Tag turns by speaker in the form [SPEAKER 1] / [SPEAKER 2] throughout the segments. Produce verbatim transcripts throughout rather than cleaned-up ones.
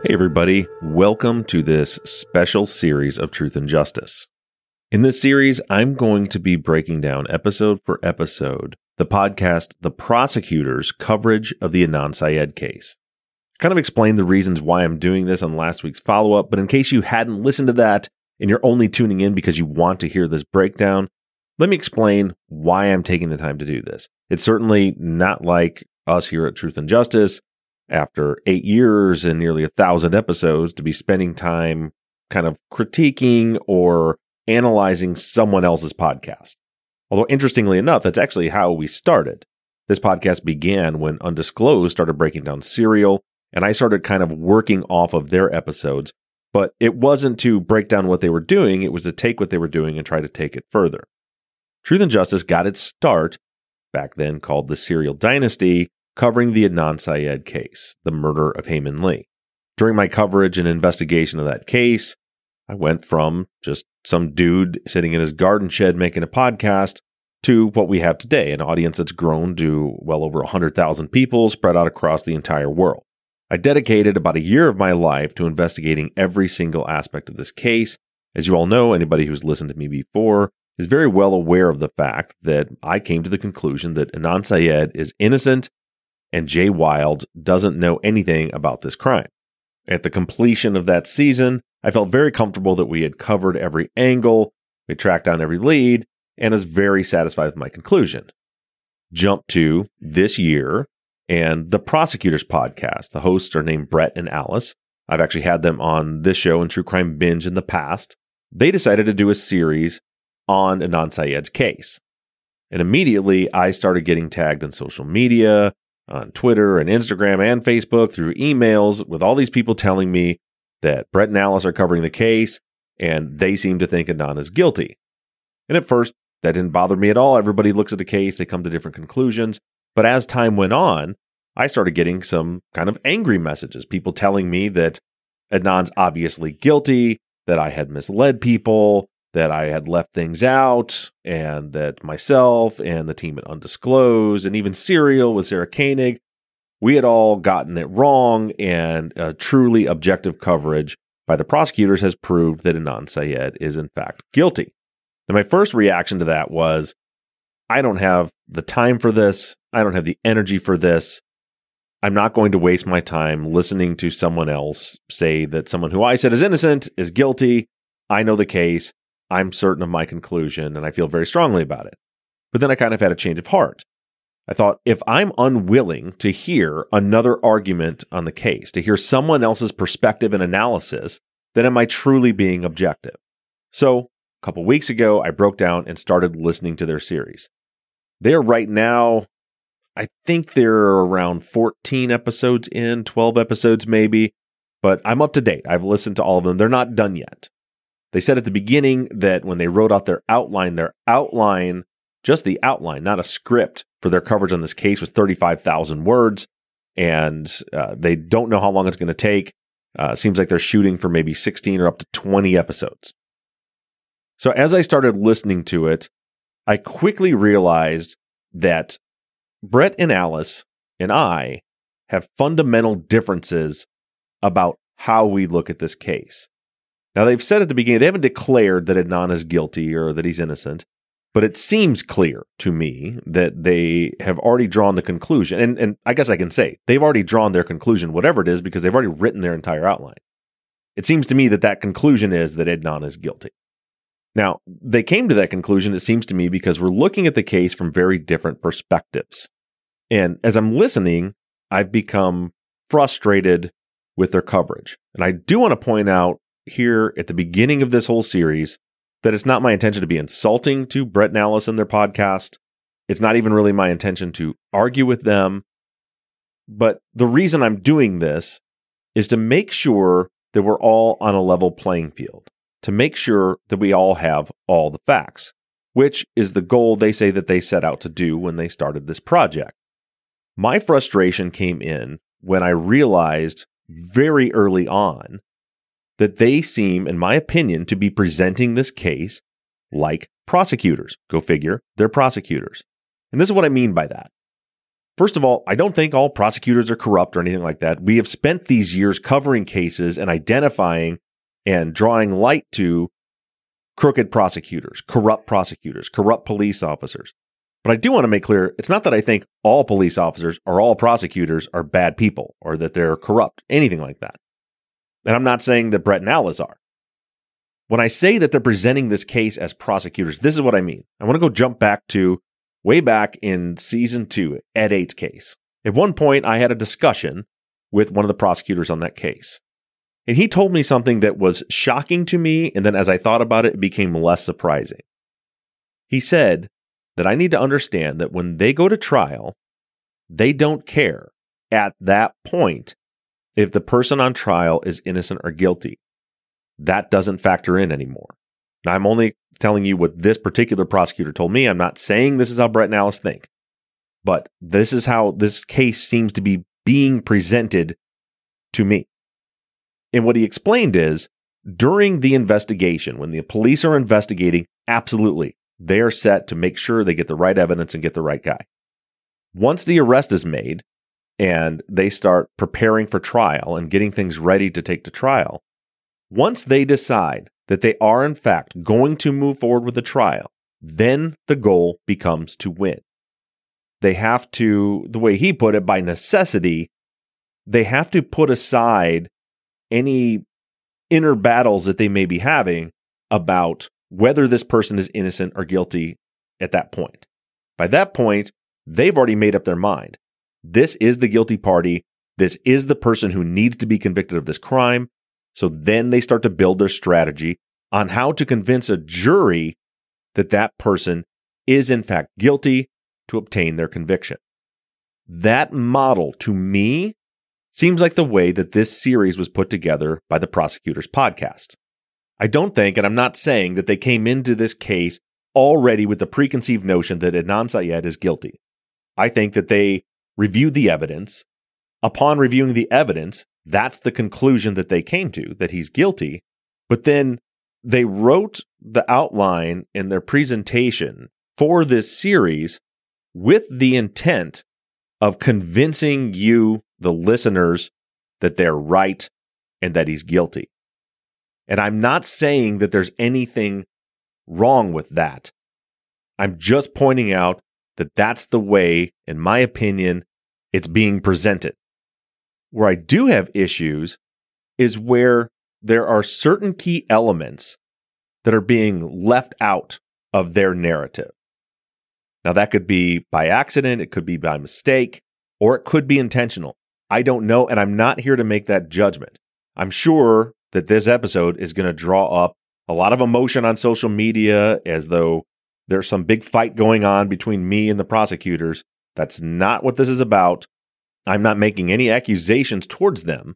[SPEAKER 1] Hey everybody, welcome to this special series of Truth and Justice. In this series, I'm going to be breaking down episode for episode the podcast The Prosecutor's coverage of the Adnan Syed case. I kind of explained the reasons why I'm doing this on last week's follow-up, but in case you hadn't listened to that and you're only tuning in because you want to hear this breakdown, let me explain why I'm taking the time to do this. It's certainly not like us here at Truth and Justice, after eight years and nearly a thousand episodes, to be spending time kind of critiquing or analyzing someone else's podcast. Although interestingly enough, that's actually how we started. This podcast began when Undisclosed started breaking down Serial, and I started kind of working off of their episodes. But it wasn't to break down what they were doing, it was to take what they were doing and try to take it further. Truth and Justice got its start, back then called the Serial Dynasty, covering the Adnan Syed case, the murder of Hae Min Lee. During my coverage and investigation of that case, I went from just some dude sitting in his garden shed making a podcast to what we have today, an audience that's grown to well over one hundred thousand people spread out across the entire world. I dedicated about a year of my life to investigating every single aspect of this case. As you all know, anybody who's listened to me before is very well aware of the fact that I came to the conclusion that Adnan Syed is innocent and Jay Wilde doesn't know anything about this crime. At the completion of that season, I felt very comfortable that we had covered every angle, we tracked down every lead, and was very satisfied with my conclusion. Jump to this year, and the Prosecutor's podcast. The hosts are named Brett and Alice. I've actually had them on this show and True Crime Binge in the past. They decided to do a series on Adnan Syed's case. And immediately, I started getting tagged on social media, on Twitter and Instagram and Facebook, through emails, with all these people telling me that Brett and Alice are covering the case, and they seem to think Adnan is guilty. And at first, that didn't bother me at all. Everybody looks at the case, they come to different conclusions. But as time went on, I started getting some kind of angry messages, people telling me that Adnan's obviously guilty, that I had misled people, that I had left things out, and that myself and the team at Undisclosed, and even Serial with Sarah Koenig, we had all gotten it wrong, and a truly objective coverage by the prosecutors has proved that Adnan Syed is in fact guilty. And my first reaction to that was, I don't have the time for this. I don't have the energy for this. I'm not going to waste my time listening to someone else say that someone who I said is innocent is guilty. I know the case. I'm certain of my conclusion, and I feel very strongly about it. But then I kind of had a change of heart. I thought, if I'm unwilling to hear another argument on the case, to hear someone else's perspective and analysis, then am I truly being objective? So, a couple weeks ago, I broke down and started listening to their series. They're right now, I think they're around fourteen episodes in, twelve episodes maybe, but I'm up to date. I've listened to all of them. They're not done yet. They said at the beginning that when they wrote out their outline, their outline, just the outline, not a script for their coverage on this case, was thirty-five thousand words, and uh, they don't know how long it's going to take. Uh, seems like they're shooting for maybe sixteen or up to twenty episodes. So as I started listening to it, I quickly realized that Brett and Alice and I have fundamental differences about how we look at this case. Now, they've said at the beginning, they haven't declared that Adnan is guilty or that he's innocent, but it seems clear to me that they have already drawn the conclusion. And, and I guess I can say they've already drawn their conclusion, whatever it is, because they've already written their entire outline. It seems to me that that conclusion is that Adnan is guilty. Now, they came to that conclusion, it seems to me, because we're looking at the case from very different perspectives. And as I'm listening, I've become frustrated with their coverage. And I do want to point out here at the beginning of this whole series that it's not my intention to be insulting to Brett and Alice and their podcast. It's not even really my intention to argue with them. But the reason I'm doing this is to make sure that we're all on a level playing field, to make sure that we all have all the facts, which is the goal they say that they set out to do when they started this project. My frustration came in when I realized very early on that they seem, in my opinion, to be presenting this case like prosecutors. Go figure, they're prosecutors. And this is what I mean by that. First of all, I don't think all prosecutors are corrupt or anything like that. We have spent these years covering cases and identifying and drawing light to crooked prosecutors, corrupt prosecutors, corrupt police officers. But I do want to make clear, it's not that I think all police officers or all prosecutors are bad people or that they're corrupt, anything like that. And I'm not saying that Brett and Alice are. When I say that they're presenting this case as prosecutors, this is what I mean. I want to go jump back to way back in season two, Ed eight's case. At one point, I had a discussion with one of the prosecutors on that case. And he told me something that was shocking to me, and then as I thought about it, it became less surprising. He said that I need to understand that when they go to trial, they don't care at that point if the person on trial is innocent or guilty. That doesn't factor in anymore. Now, I'm only telling you what this particular prosecutor told me. I'm not saying this is how Brett and Alice think, but this is how this case seems to be being presented to me. And what he explained is, during the investigation, when the police are investigating, absolutely, they are set to make sure they get the right evidence and get the right guy. Once the arrest is made and they start preparing for trial and getting things ready to take to trial, once they decide that they are, in fact, going to move forward with the trial, then the goal becomes to win. They have to, the way he put it, by necessity, they have to put aside any inner battles that they may be having about whether this person is innocent or guilty at that point. By that point, they've already made up their mind. This is the guilty party. This is the person who needs to be convicted of this crime. So then they start to build their strategy on how to convince a jury that that person is in fact guilty to obtain their conviction. That model, to me, seems like the way that this series was put together by the Prosecutors Podcast. I don't think, and I'm not saying, that they came into this case already with the preconceived notion that Adnan Syed is guilty. I think that they reviewed the evidence. Upon reviewing the evidence, that's the conclusion that they came to, that he's guilty. But then they wrote the outline in their presentation for this series with the intent of convincing you, the listeners, that they're right and that he's guilty. And I'm not saying that there's anything wrong with that. I'm just pointing out that that's the way, in my opinion, it's being presented. Where I do have issues is where there are certain key elements that are being left out of their narrative. Now, that could be by accident, it could be by mistake, or it could be intentional. I don't know, and I'm not here to make that judgment. I'm sure that this episode is going to draw up a lot of emotion on social media as though there's some big fight going on between me and the prosecutors. That's not what this is about. I'm not making any accusations towards them.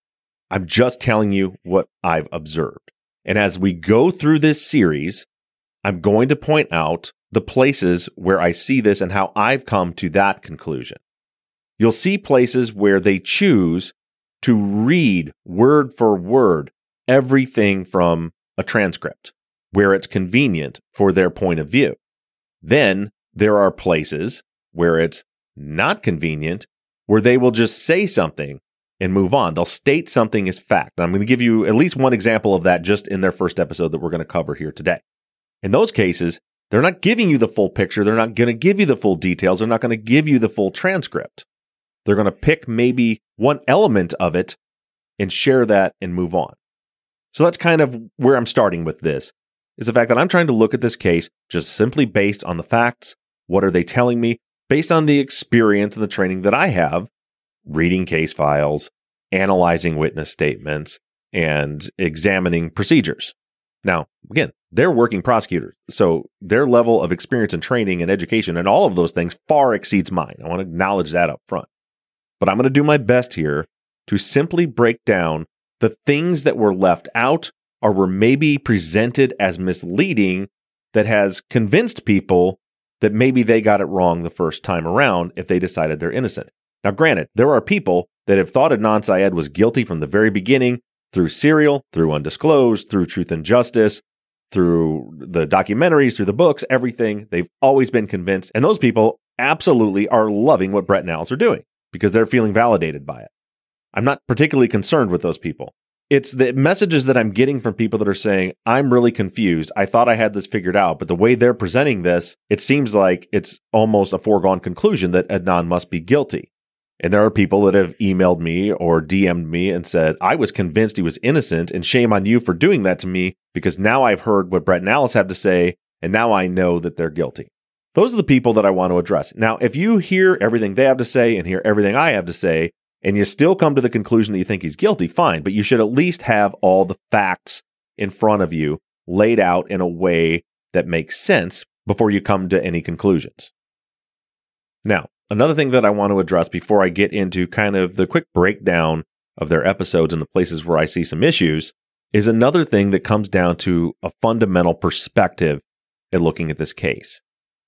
[SPEAKER 1] I'm just telling you what I've observed. And as we go through this series, I'm going to point out the places where I see this and how I've come to that conclusion. You'll see places where they choose to read word for word everything from a transcript, where it's convenient for their point of view. Then there are places where it's not convenient, where they will just say something and move on. They'll state something as fact. And I'm going to give you at least one example of that just in their first episode that we're going to cover here today. In those cases, they're not giving you the full picture. They're not going to give you the full details. They're not going to give you the full transcript. They're going to pick maybe one element of it and share that and move on. So that's kind of where I'm starting with this, is the fact that I'm trying to look at this case just simply based on the facts. What are they telling me? Based on the experience and the training that I have, reading case files, analyzing witness statements, and examining procedures. Now, again, they're working prosecutors, so their level of experience and training and education and all of those things far exceeds mine. I want to acknowledge that up front. But I'm going to do my best here to simply break down the things that were left out or were maybe presented as misleading that has convinced people that maybe they got it wrong the first time around if they decided they're innocent. Now, granted, there are people that have thought Adnan Syed was guilty from the very beginning through Serial, through Undisclosed, through Truth and Justice, through the documentaries, through the books, everything. They've always been convinced. And those people absolutely are loving what Brett and Alice are doing because they're feeling validated by it. I'm not particularly concerned with those people. It's the messages that I'm getting from people that are saying, I'm really confused. I thought I had this figured out, but the way they're presenting this, it seems like it's almost a foregone conclusion that Adnan must be guilty. And there are people that have emailed me or D M'd me and said, I was convinced he was innocent and shame on you for doing that to me because now I've heard what Brett and Alice have to say and now I know that they're guilty. Those are the people that I want to address. Now, if you hear everything they have to say and hear everything I have to say, and you still come to the conclusion that you think he's guilty, fine, but you should at least have all the facts in front of you laid out in a way that makes sense before you come to any conclusions. Now, another thing that I want to address before I get into kind of the quick breakdown of their episodes and the places where I see some issues is another thing that comes down to a fundamental perspective at looking at this case.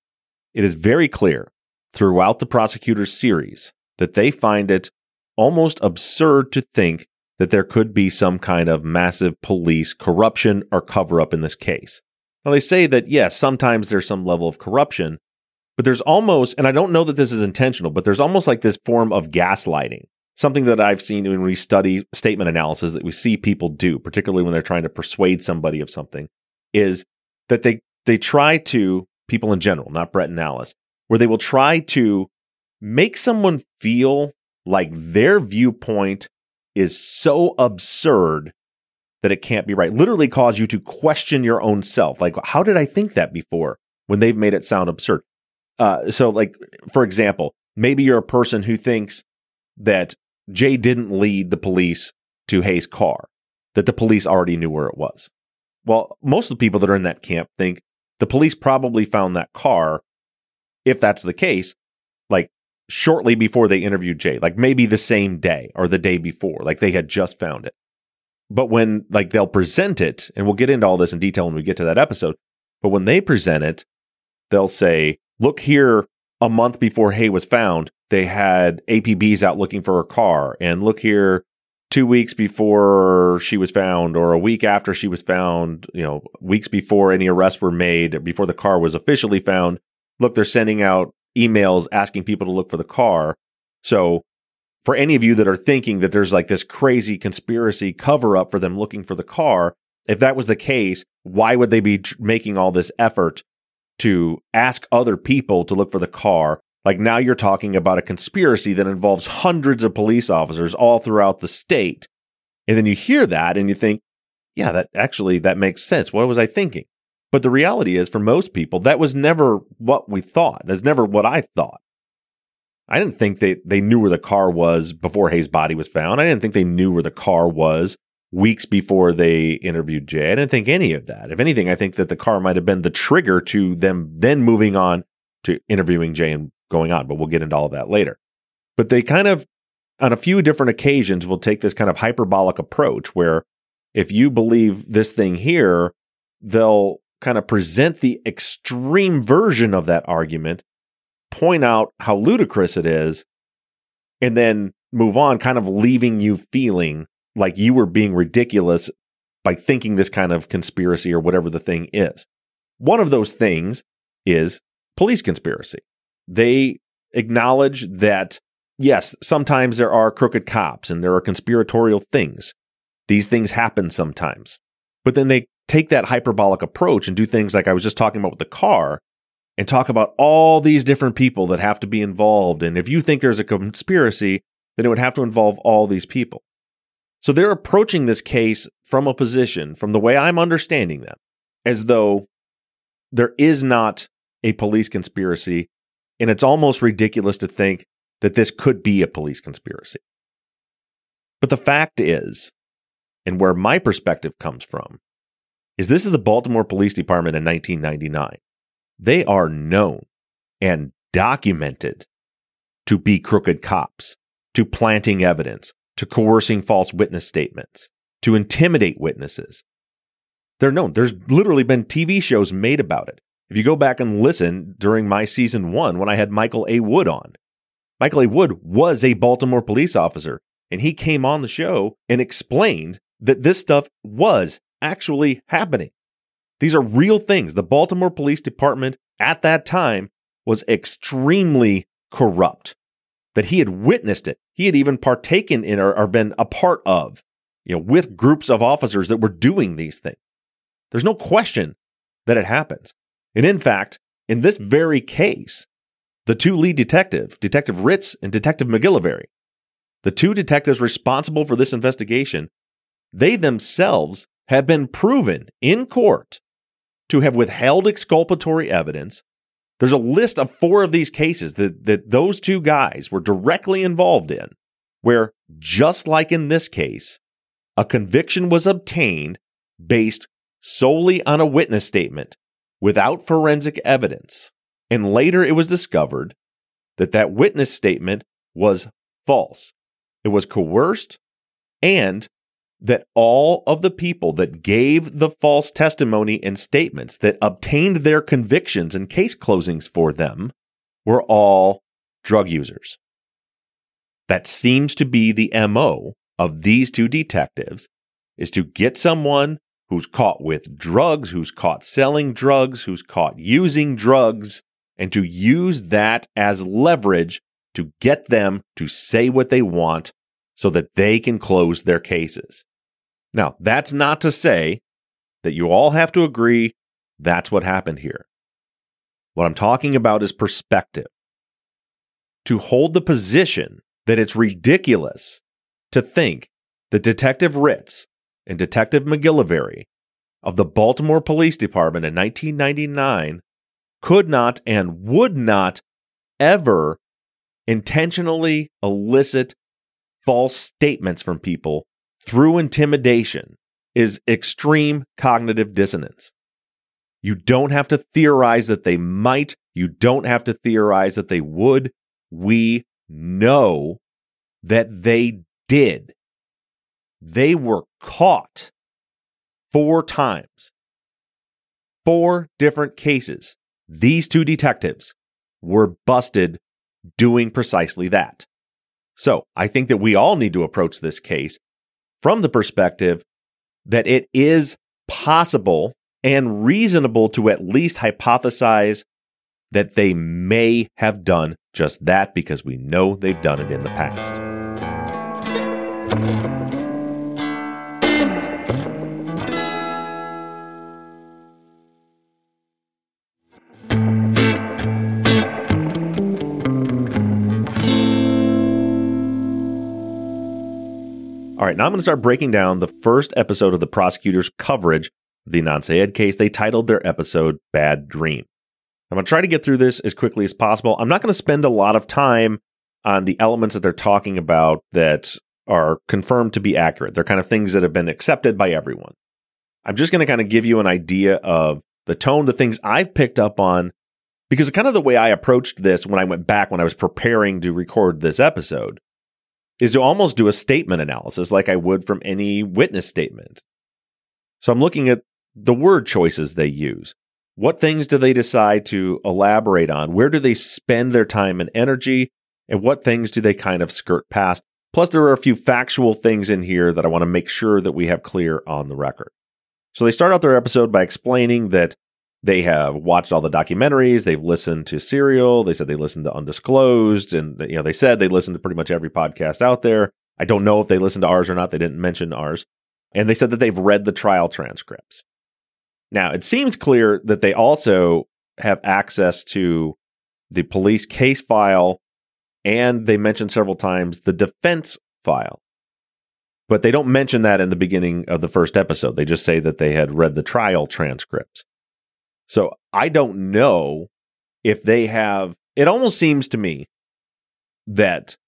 [SPEAKER 1] It is very clear throughout the prosecutor's series that they find it almost absurd to think that there could be some kind of massive police corruption or cover-up in this case. Now, they say that, yes, sometimes there's some level of corruption, but there's almost, and I don't know that this is intentional, but there's almost like this form of gaslighting, something that I've seen when we study statement analysis that we see people do, particularly when they're trying to persuade somebody of something, is that they, they try to, people in general, not Brett and Alice, where they will try to make someone feel like their viewpoint is so absurd that it can't be right. Literally cause you to question your own self. Like, how did I think that before when they've made it sound absurd? Uh, so like, for example, maybe you're a person who thinks that Jay didn't lead the police to Hayes' car, that the police already knew where it was. Well, most of the people that are in that camp think the police probably found that car, if that's the case, like, shortly before they interviewed Jay, like maybe the same day or the day before, like they had just found it. But when like they'll present it, and we'll get into all this in detail when we get to that episode, but when they present it, they'll say, look here, a month before Hay was found, they had A P Bs out looking for her car. And look here, two weeks before she was found or a week after she was found, you know, weeks before any arrests were made, before the car was officially found, look, they're sending out emails asking people to look for the car. So for any of you that are thinking that there's like this crazy conspiracy cover up for them looking for the car, if that was the case, why would they be tr- making all this effort to ask other people to look for the car? Like now you're talking about a conspiracy that involves hundreds of police officers all throughout the state. And then you hear that and you think, yeah, that actually, that makes sense. What was I thinking? But the reality is, for most people, that was never what we thought. That's never what I thought. I didn't think they, they knew where the car was before Hayes' body was found. I didn't think they knew where the car was weeks before they interviewed Jay. I didn't think any of that. If anything, I think that the car might have been the trigger to them then moving on to interviewing Jay and going on. But we'll get into all of that later. But they kind of, on a few different occasions, will take this kind of hyperbolic approach where if you believe this thing here, they'll kind of present the extreme version of that argument, point out how ludicrous it is, and then move on, kind of leaving you feeling like you were being ridiculous by thinking this kind of conspiracy or whatever the thing is. One of those things is police conspiracy. They acknowledge that, yes, sometimes there are crooked cops and there are conspiratorial things. These things happen sometimes. But then they take that hyperbolic approach and do things like I was just talking about with the car and talk about all these different people that have to be involved. And if you think there's a conspiracy, then it would have to involve all these people. So they're approaching this case from a position, from the way I'm understanding them, as though there is not a police conspiracy. And it's almost ridiculous to think that this could be a police conspiracy. But the fact is, and where my perspective comes from, is this is the Baltimore Police Department in nineteen ninety-nine. They are known and documented to be crooked cops, to planting evidence, to coercing false witness statements, to intimidate witnesses. They're known. There's literally been T V shows made about it. If you go back and listen during my season one, when I had Michael A. Wood on, Michael A. Wood was a Baltimore police officer, and he came on the show and explained that this stuff was actually happening. These are real things. The Baltimore Police Department at that time was extremely corrupt, that he had witnessed it. He had even partaken in or, or been a part of, you know, with groups of officers that were doing these things. There's no question that it happens. And in fact, in this very case, the two lead detectives, Detective Ritz and Detective McGillivray, the two detectives responsible for this investigation, they themselves have been proven in court to have withheld exculpatory evidence. There's a list of four of these cases that, that those two guys were directly involved in, where, just like in this case, a conviction was obtained based solely on a witness statement without forensic evidence. And later it was discovered that that witness statement was false. It was coerced, and that all of the people that gave the false testimony and statements that obtained their convictions and case closings for them were all drug users. That seems to be the M O of these two detectives, is to get someone who's caught with drugs, who's caught selling drugs, who's caught using drugs, and to use that as leverage to get them to say what they want so that they can close their cases. Now, that's not to say that you all have to agree that's what happened here. What I'm talking about is perspective. To hold the position that it's ridiculous to think that Detective Ritz and Detective McGillivray of the Baltimore Police Department in nineteen ninety-nine could not and would not ever intentionally elicit false statements from people through intimidation is extreme cognitive dissonance. You don't have to theorize that they might. You don't have to theorize that they would. We know that they did. They were caught four times. Four different cases. These two detectives were busted doing precisely that. So I think that we all need to approach this case from the perspective that it is possible and reasonable to at least hypothesize that they may have done just that, because we know they've done it in the past. All right, now I'm going to start breaking down the first episode of the prosecutor's coverage of the Adnan Syed case. They titled their episode Bad Dream. I'm going to try to get through this as quickly as possible. I'm not going to spend a lot of time on the elements that they're talking about that are confirmed to be accurate. They're kind of things that have been accepted by everyone. I'm just going to kind of give you an idea of the tone, the things I've picked up on, because kind of the way I approached this when I went back, when I was preparing to record this episode, is to almost do a statement analysis like I would from any witness statement. So I'm looking at the word choices they use. What things do they decide to elaborate on? Where do they spend their time and energy? And what things do they kind of skirt past? Plus, there are a few factual things in here that I want to make sure that we have clear on the record. So they start out their episode by explaining that they have watched all the documentaries, they've listened to Serial, they said they listened to Undisclosed, and you know they said they listened to pretty much every podcast out there. I don't know if they listened to ours or not. They didn't mention ours. And they said that they've read the trial transcripts. Now, it seems clear that they also have access to the police case file, and they mentioned several times the defense file. But they don't mention that in the beginning of the first episode. They just say that they had read the trial transcripts. So I don't know if they have, it almost seems to me that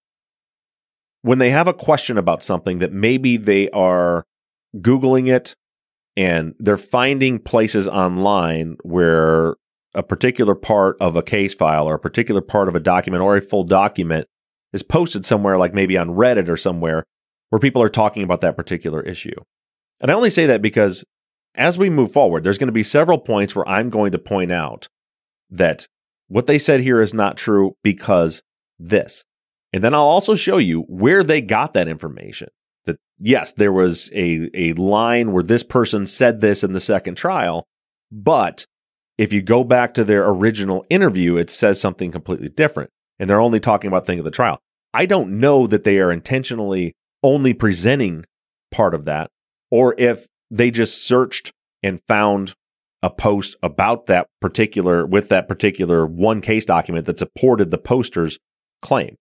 [SPEAKER 1] when they have a question about something, that maybe they are Googling it and they're finding places online where a particular part of a case file or a particular part of a document or a full document is posted somewhere, like maybe on Reddit or somewhere, where people are talking about that particular issue. And I only say that because as we move forward, there's going to be several points where I'm going to point out that what they said here is not true because this. And then I'll also show you where they got that information. That, yes, there was a, a line where this person said this in the second trial, but if you go back to their original interview, it says something completely different. And they're only talking about things of the trial. I don't know that they are intentionally only presenting part of that, or if they just searched and found a post about that particular, with that particular one case document that supported the poster's claim.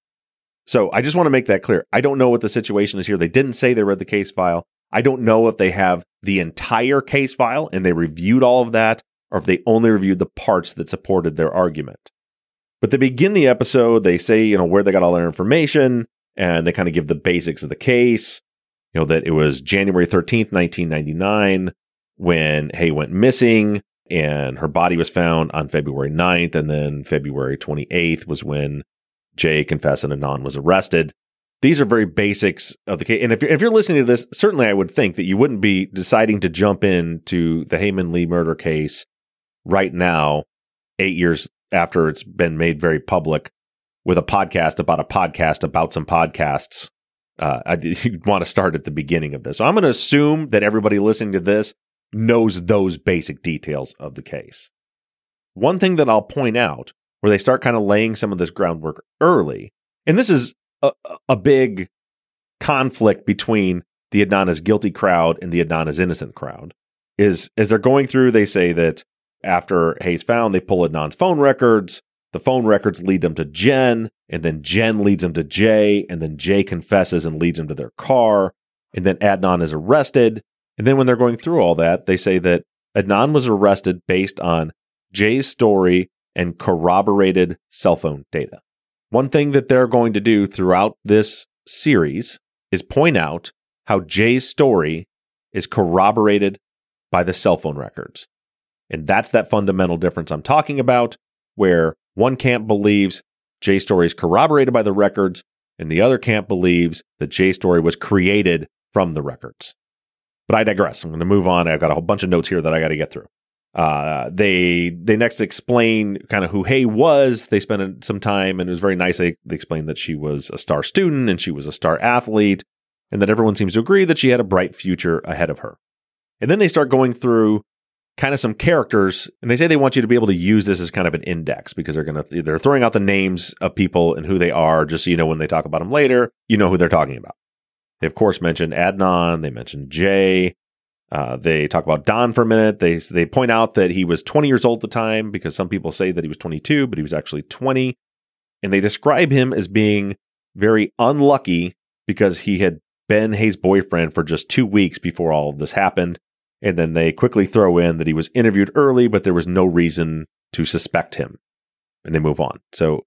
[SPEAKER 1] So I just want to make that clear. I don't know what the situation is here. They didn't say they read the case file. I don't know if they have the entire case file and they reviewed all of that, or if they only reviewed the parts that supported their argument. But they begin the episode, they say, you know, where they got all their information, and they kind of give the basics of the case. You know, that it was January thirteenth, nineteen ninety-nine, when Hae went missing, and her body was found on February ninth, and then February twenty-eighth was when Jay confessed and Adnan was arrested. These are very basics of the case. And if you're, if you're listening to this, certainly I would think that you wouldn't be deciding to jump into the Hae Min Lee murder case right now, eight years after it's been made very public, with a podcast about a podcast about some podcasts. Uh, I, you want to start at the beginning of this. So I'm going to assume that everybody listening to this knows those basic details of the case. One thing that I'll point out, where they start kind of laying some of this groundwork early, and this is a, a big conflict between the Adnan is guilty crowd and the Adnan is innocent crowd, is as they're going through, they say that after Hae's found, they pull Adnan's phone records. The phone records lead them to Jen, and then Jen leads them to Jay, and then Jay confesses and leads them to their car, and then Adnan is arrested. And then when they're going through all that, they say that Adnan was arrested based on Jay's story and corroborated cell phone data. One thing that they're going to do throughout this series is point out how Jay's story is corroborated by the cell phone records. And that's that fundamental difference I'm talking about, where one camp believes Jay's story is corroborated by the records, and the other camp believes that Jay's story was created from the records. But I digress. I'm going to move on. I've got a whole bunch of notes here that I got to get through. Uh, they they next explain kind of who Hae was. They spent some time, and it was very nice. They, they explained that she was a star student and she was a star athlete, and that everyone seems to agree that she had a bright future ahead of her. And then they start going through kind of some characters, and they say they want you to be able to use this as kind of an index, because they're going to they're throwing out the names of people and who they are, just so you know when they talk about them later, you know who they're talking about. They of course mentioned Adnan, they mentioned Jay, uh, they talk about Don for a minute. They they point out that he was twenty years old at the time, because some people say that he was twenty-two, but he was actually twenty, and they describe him as being very unlucky because he had been Hae's boyfriend for just two weeks before all of this happened. And then they quickly throw in that he was interviewed early, but there was no reason to suspect him. And they move on. So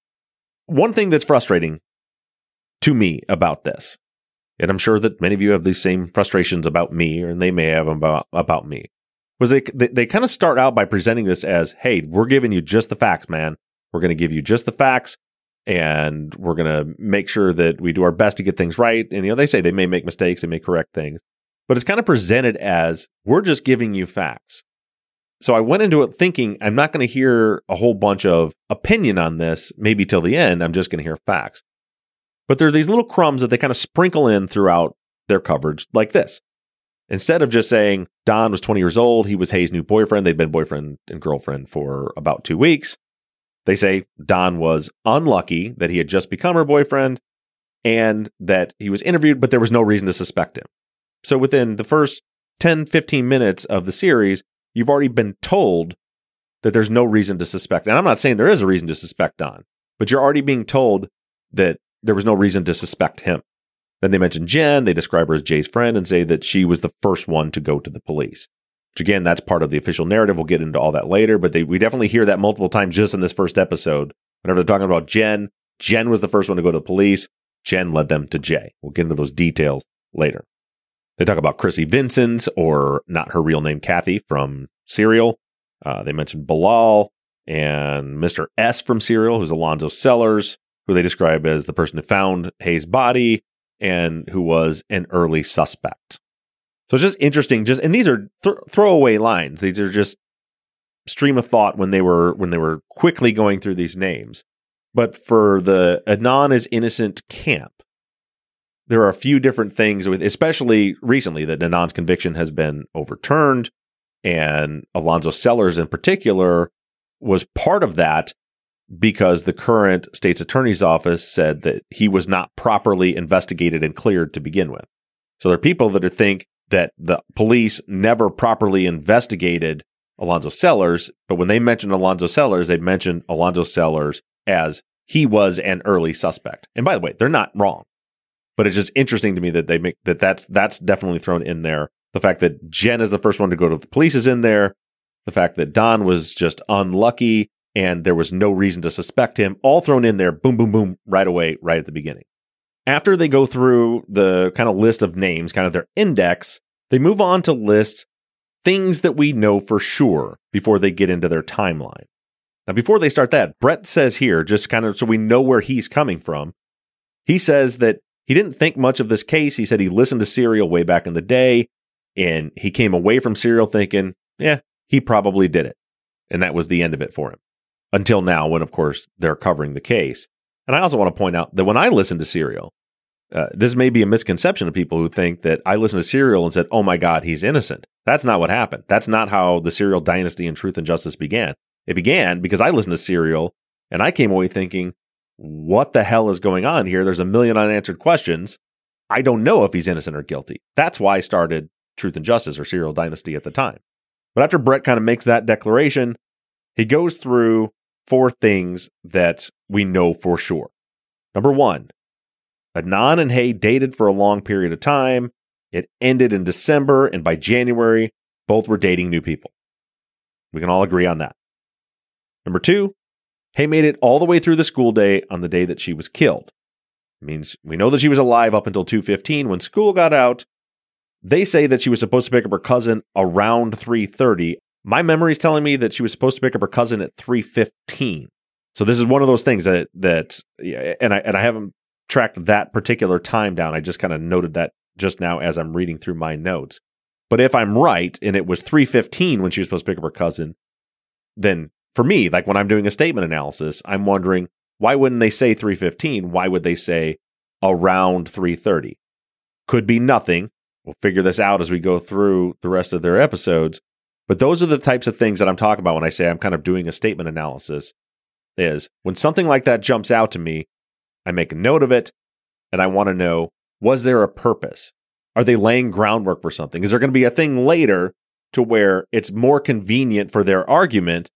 [SPEAKER 1] one thing that's frustrating to me about this, and I'm sure that many of you have these same frustrations about me, and they may have them about, about me, was they, they, they kind of start out by presenting this as, hey, we're giving you just the facts, man. We're going to give you just the facts, and we're going to make sure that we do our best to get things right. And, you know, they say they may make mistakes, they may correct things. But it's kind of presented as, we're just giving you facts. So I went into it thinking, I'm not going to hear a whole bunch of opinion on this, maybe till the end. I'm just going to hear facts. But there are these little crumbs that they kind of sprinkle in throughout their coverage, like this. Instead of just saying, Don was twenty years old, he was Hae's new boyfriend, they'd been boyfriend and girlfriend for about two weeks. They say Don was unlucky that he had just become her boyfriend, and that he was interviewed, but there was no reason to suspect him. So within the first ten, fifteen minutes of the series, you've already been told that there's no reason to suspect. And I'm not saying there is a reason to suspect Don, but you're already being told that there was no reason to suspect him. Then they mention Jen. They describe her as Jay's friend and say that she was the first one to go to the police. Which again, that's part of the official narrative. We'll get into all that later, but they, we definitely hear that multiple times just in this first episode. Whenever they're talking about Jen, Jen was the first one to go to the police. Jen led them to Jay. We'll get into those details later. They talk about Chrissy Vincent, or not her real name, Kathy, from Serial. Uh, they mentioned Bilal and Mister S from Serial, who's Alonzo Sellers, who they describe as the person who found Hae's body and who was an early suspect. So it's just interesting. Just and these are th- throwaway lines. These are just stream of thought when they were when they were quickly going through these names. But for the Adnan is innocent camp, there are a few different things, with, especially recently, that Adnan's conviction has been overturned, And Alonzo Sellers in particular was part of that because the current state's attorney's office said that he was not properly investigated and cleared to begin with. So there are people that think that the police never properly investigated Alonzo Sellers, but when they mentioned Alonzo Sellers, they mentioned Alonzo Sellers as he was an early suspect. And by the way, they're not wrong, but it's just interesting to me that they make that that's that's definitely thrown in there. The fact that Jen is the first one to go to the police is in there. The fact that Don was just unlucky and there was no reason to suspect him, all thrown in there, boom, boom, boom, right away, right at the beginning. After they go through the kind of list of names, kind of their index, they move on to list things that we know for sure before they get into their timeline. Now, before they start that, Brett says here, just kind of so we know where he's coming from, he says that he didn't think much of this case. He said he listened to Serial way back in the day, and he came away from Serial thinking, yeah, he probably did it. And that was the end of it for him. Until now, when, of course, they're covering the case. And I also want to point out that when I listened to Serial, uh, this may be a misconception of people who think that I listened to Serial and said, oh my God, he's innocent. That's not what happened. That's not how the Serial dynasty and Truth and Justice began. It began because I listened to Serial and I came away thinking, what the hell is going on here? There's a million unanswered questions. I don't know if he's innocent or guilty. That's why I started Truth and Justice or Serial Dynasty at the time. But after Brett kind of makes that declaration, he goes through four things that we know for sure. Number one, Adnan and Hay dated for a long period of time. It ended in December, and by January, both were dating new people. We can all agree on that. Number two, Hay made it all the way through the school day on the day that she was killed. It means we know that she was alive up until two fifteen. When school got out, they say that she was supposed to pick up her cousin around three thirty. My memory is telling me that she was supposed to pick up her cousin at three fifteen. So this is one of those things that, that yeah, and I and I haven't tracked that particular time down. I just kind of noted that just now as I'm reading through my notes. But if I'm right, and it was three fifteen when she was supposed to pick up her cousin, then for me, like when I'm doing a statement analysis, I'm wondering, why wouldn't they say three fifteen? Why would they say around three thirty? Could be nothing. We'll figure this out as we go through the rest of their episodes. But those are the types of things that I'm talking about when I say I'm kind of doing a statement analysis, is when something like that jumps out to me, I make a note of it, and I want to know, was there a purpose? Are they laying groundwork for something? Is there going to be a thing later to where it's more convenient for their argument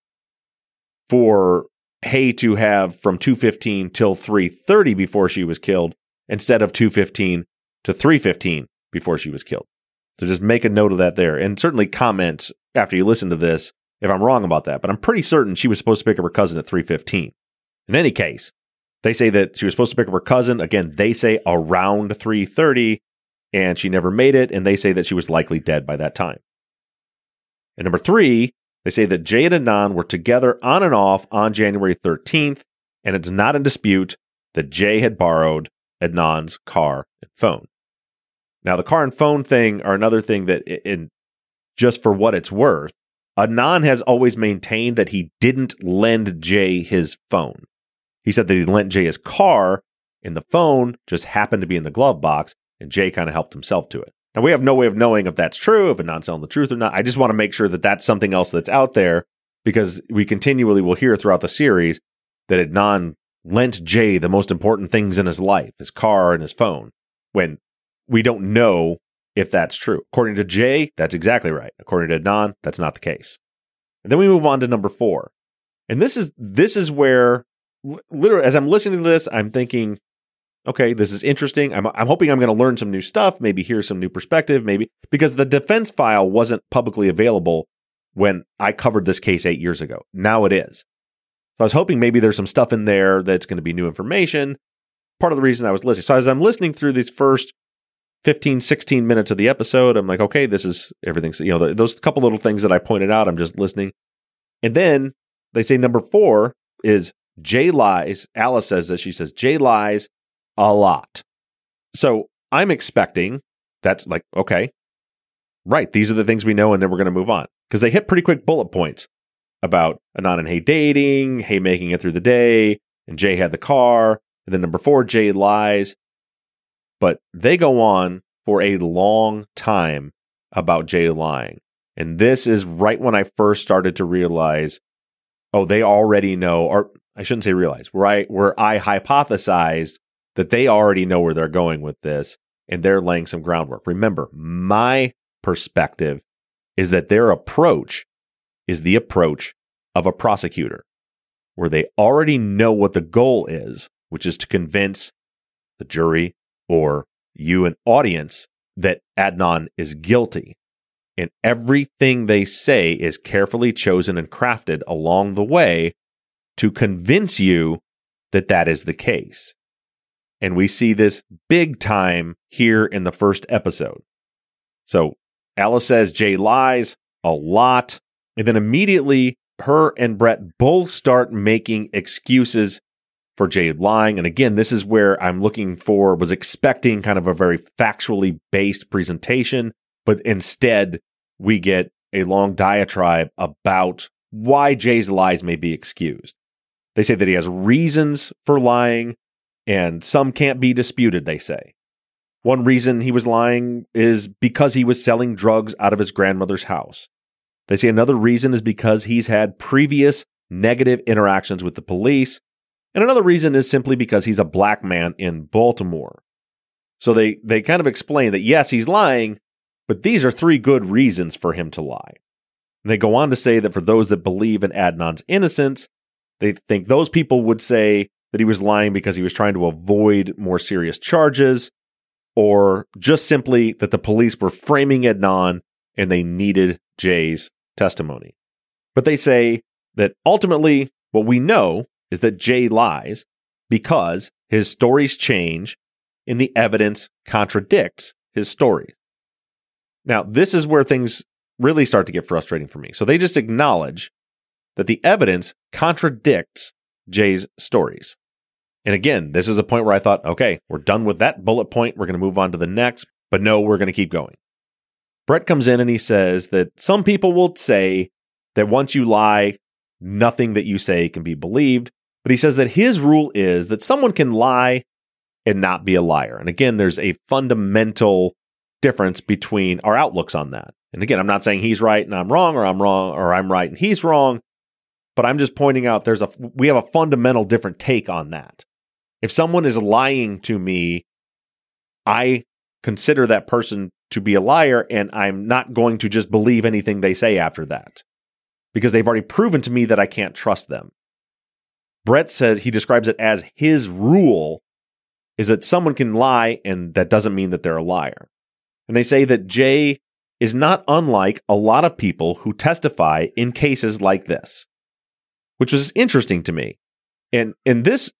[SPEAKER 1] for Hay to have from two fifteen till three thirty before she was killed instead of two fifteen to three fifteen before she was killed? So just make a note of that there, and certainly comment after you listen to this if I'm wrong about that. But I'm pretty certain she was supposed to pick up her cousin at three fifteen. In any case, they say that she was supposed to pick up her cousin. Again, they say around three thirty, and she never made it, and they say that she was likely dead by that time. And number three, they say that Jay and Adnan were together on and off on January thirteenth, and it's not in dispute that Jay had borrowed Adnan's car and phone. Now, the car and phone thing are another thing that, in just for what it's worth, Adnan has always maintained that he didn't lend Jay his phone. He said that he lent Jay his car, and the phone just happened to be in the glove box, and Jay kind of helped himself to it. Now, we have no way of knowing if that's true, if Adnan's telling the truth or not. I just want to make sure that that's something else that's out there, because we continually will hear throughout the series that Adnan lent Jay the most important things in his life, his car and his phone, when we don't know if that's true. According to Jay, that's exactly right. According to Adnan, that's not the case. And then we move on to number four. And this is this is where, literally, as I'm listening to this, I'm thinking, okay, this is interesting. I'm, I'm hoping I'm going to learn some new stuff, maybe hear some new perspective, maybe, because the defense file wasn't publicly available when I covered this case eight years ago. Now it is. So I was hoping maybe there's some stuff in there that's going to be new information. Part of the reason I was listening. So as I'm listening through these first fifteen, sixteen minutes of the episode, I'm like, okay, this is everything. So, you know, those couple little things that I pointed out, I'm just listening. And then they say number four is Jay lies. Alice says that she says Jay lies a lot. So I'm expecting that's like, okay, right. These are the things we know. And then we're going to move on, because they hit pretty quick bullet points about Adnan and Hay dating, Hay making it through the day, and Jay had the car. And then number four, Jay lies. But they go on for a long time about Jay lying. And this is right when I first started to realize, oh, they already know, or I shouldn't say realize, right? Where I hypothesized that they already know where they're going with this and they're laying some groundwork. Remember, my perspective is that their approach is the approach of a prosecutor, where they already know what the goal is, which is to convince the jury or you, an audience, that Adnan is guilty. And everything they say is carefully chosen and crafted along the way to convince you that that is the case. And we see this big time here in the first episode. So Alice says Jay lies a lot. And then immediately her and Brett both start making excuses for Jay lying. And again, this is where I'm looking for, was expecting kind of a very factually based presentation, but instead we get a long diatribe about why Jay's lies may be excused. They say that he has reasons for lying, and some can't be disputed, they say. One reason he was lying is because he was selling drugs out of his grandmother's house. They say another reason is because he's had previous negative interactions with the police. And another reason is simply because he's a black man in Baltimore. So they, they kind of explain that, yes, he's lying, but these are three good reasons for him to lie. And they go on to say that for those that believe in Adnan's innocence, they think those people would say that he was lying because he was trying to avoid more serious charges, or just simply that the police were framing Adnan and they needed Jay's testimony. But they say that ultimately what we know is that Jay lies because his stories change and the evidence contradicts his stories. Now, this is where things really start to get frustrating for me. So they just acknowledge that the evidence contradicts Jay's stories. And again, this was a point where I thought, okay, we're done with that bullet point. We're going to move on to the next. But no, we're going to keep going. Brett comes in and he says that some people will say that once you lie, nothing that you say can be believed. But he says that his rule is that someone can lie and not be a liar. And again, there's a fundamental difference between our outlooks on that. And again, I'm not saying he's right and I'm wrong, or I'm wrong, or I'm right and he's wrong. But I'm just pointing out there's a we have a fundamental different take on that. If someone is lying to me, I consider that person to be a liar, and I'm not going to just believe anything they say after that, because they've already proven to me that I can't trust them. Brett says he describes it as his rule is that someone can lie, and that doesn't mean that they're a liar. And they say that Jay is not unlike a lot of people who testify in cases like this, which was interesting to me. And and this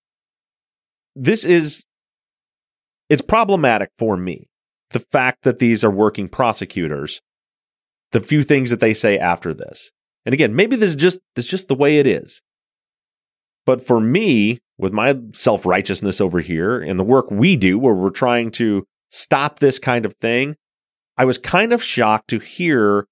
[SPEAKER 1] this is it's problematic for me. The fact that these are working prosecutors, the few things that they say after this. And again, maybe this is just this is just the way it is. But for me, with my self-righteousness over here and the work we do where we're trying to stop this kind of thing, I was kind of shocked to hear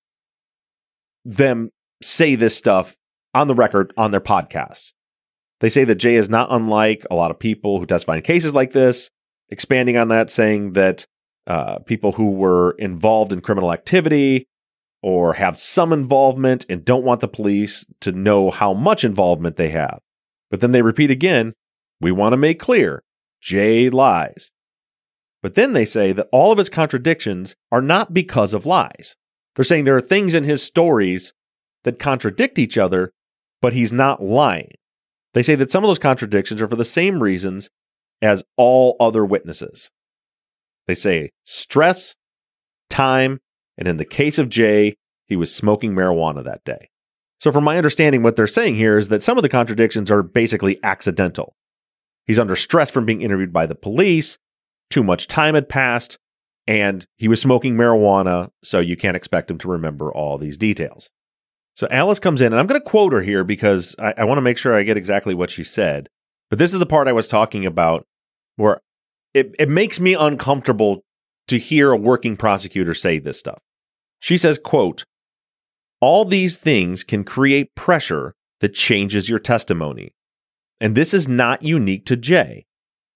[SPEAKER 1] them say this stuff on the record on their podcasts. They say that Jay is not unlike a lot of people who testify in cases like this, expanding on that, saying that uh, people who were involved in criminal activity or have some involvement and don't want the police to know how much involvement they have. But then they repeat again, we want to make clear, Jay lies. But then they say that all of his contradictions are not because of lies. They're saying there are things in his stories that contradict each other, but he's not lying. They say that some of those contradictions are for the same reasons as all other witnesses. They say stress, time, and in the case of Jay, he was smoking marijuana that day. So from my understanding, what they're saying here is that some of the contradictions are basically accidental. He's under stress from being interviewed by the police, too much time had passed, and he was smoking marijuana, so you can't expect him to remember all these details. So Alice comes in, and I'm going to quote her here because I, I want to make sure I get exactly what she said. But this is the part I was talking about where it, it makes me uncomfortable to hear a working prosecutor say this stuff. She says, quote, all these things can create pressure that changes your testimony. And this is not unique to Jay.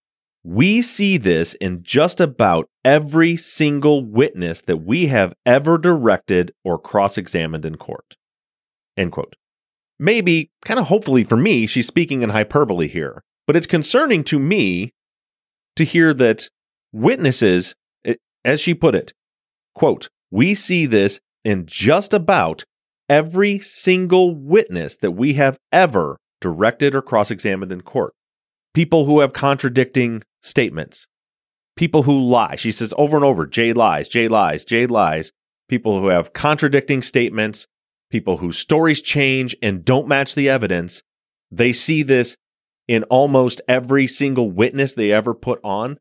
[SPEAKER 1] we see this in just about every single witness that we have ever directed or cross-examined in court. End quote. Maybe, kind of hopefully for me, she's speaking in hyperbole here, but it's concerning to me to hear that witnesses, as she put it, quote, we see this in just about every single witness that we have ever directed or cross-examined in court. People who have contradicting statements. People who lie. She says over and over, Jay lies, Jay lies, Jay lies. People who have contradicting statements. People whose stories change and don't match the evidence. They see this in almost every single witness they ever put on.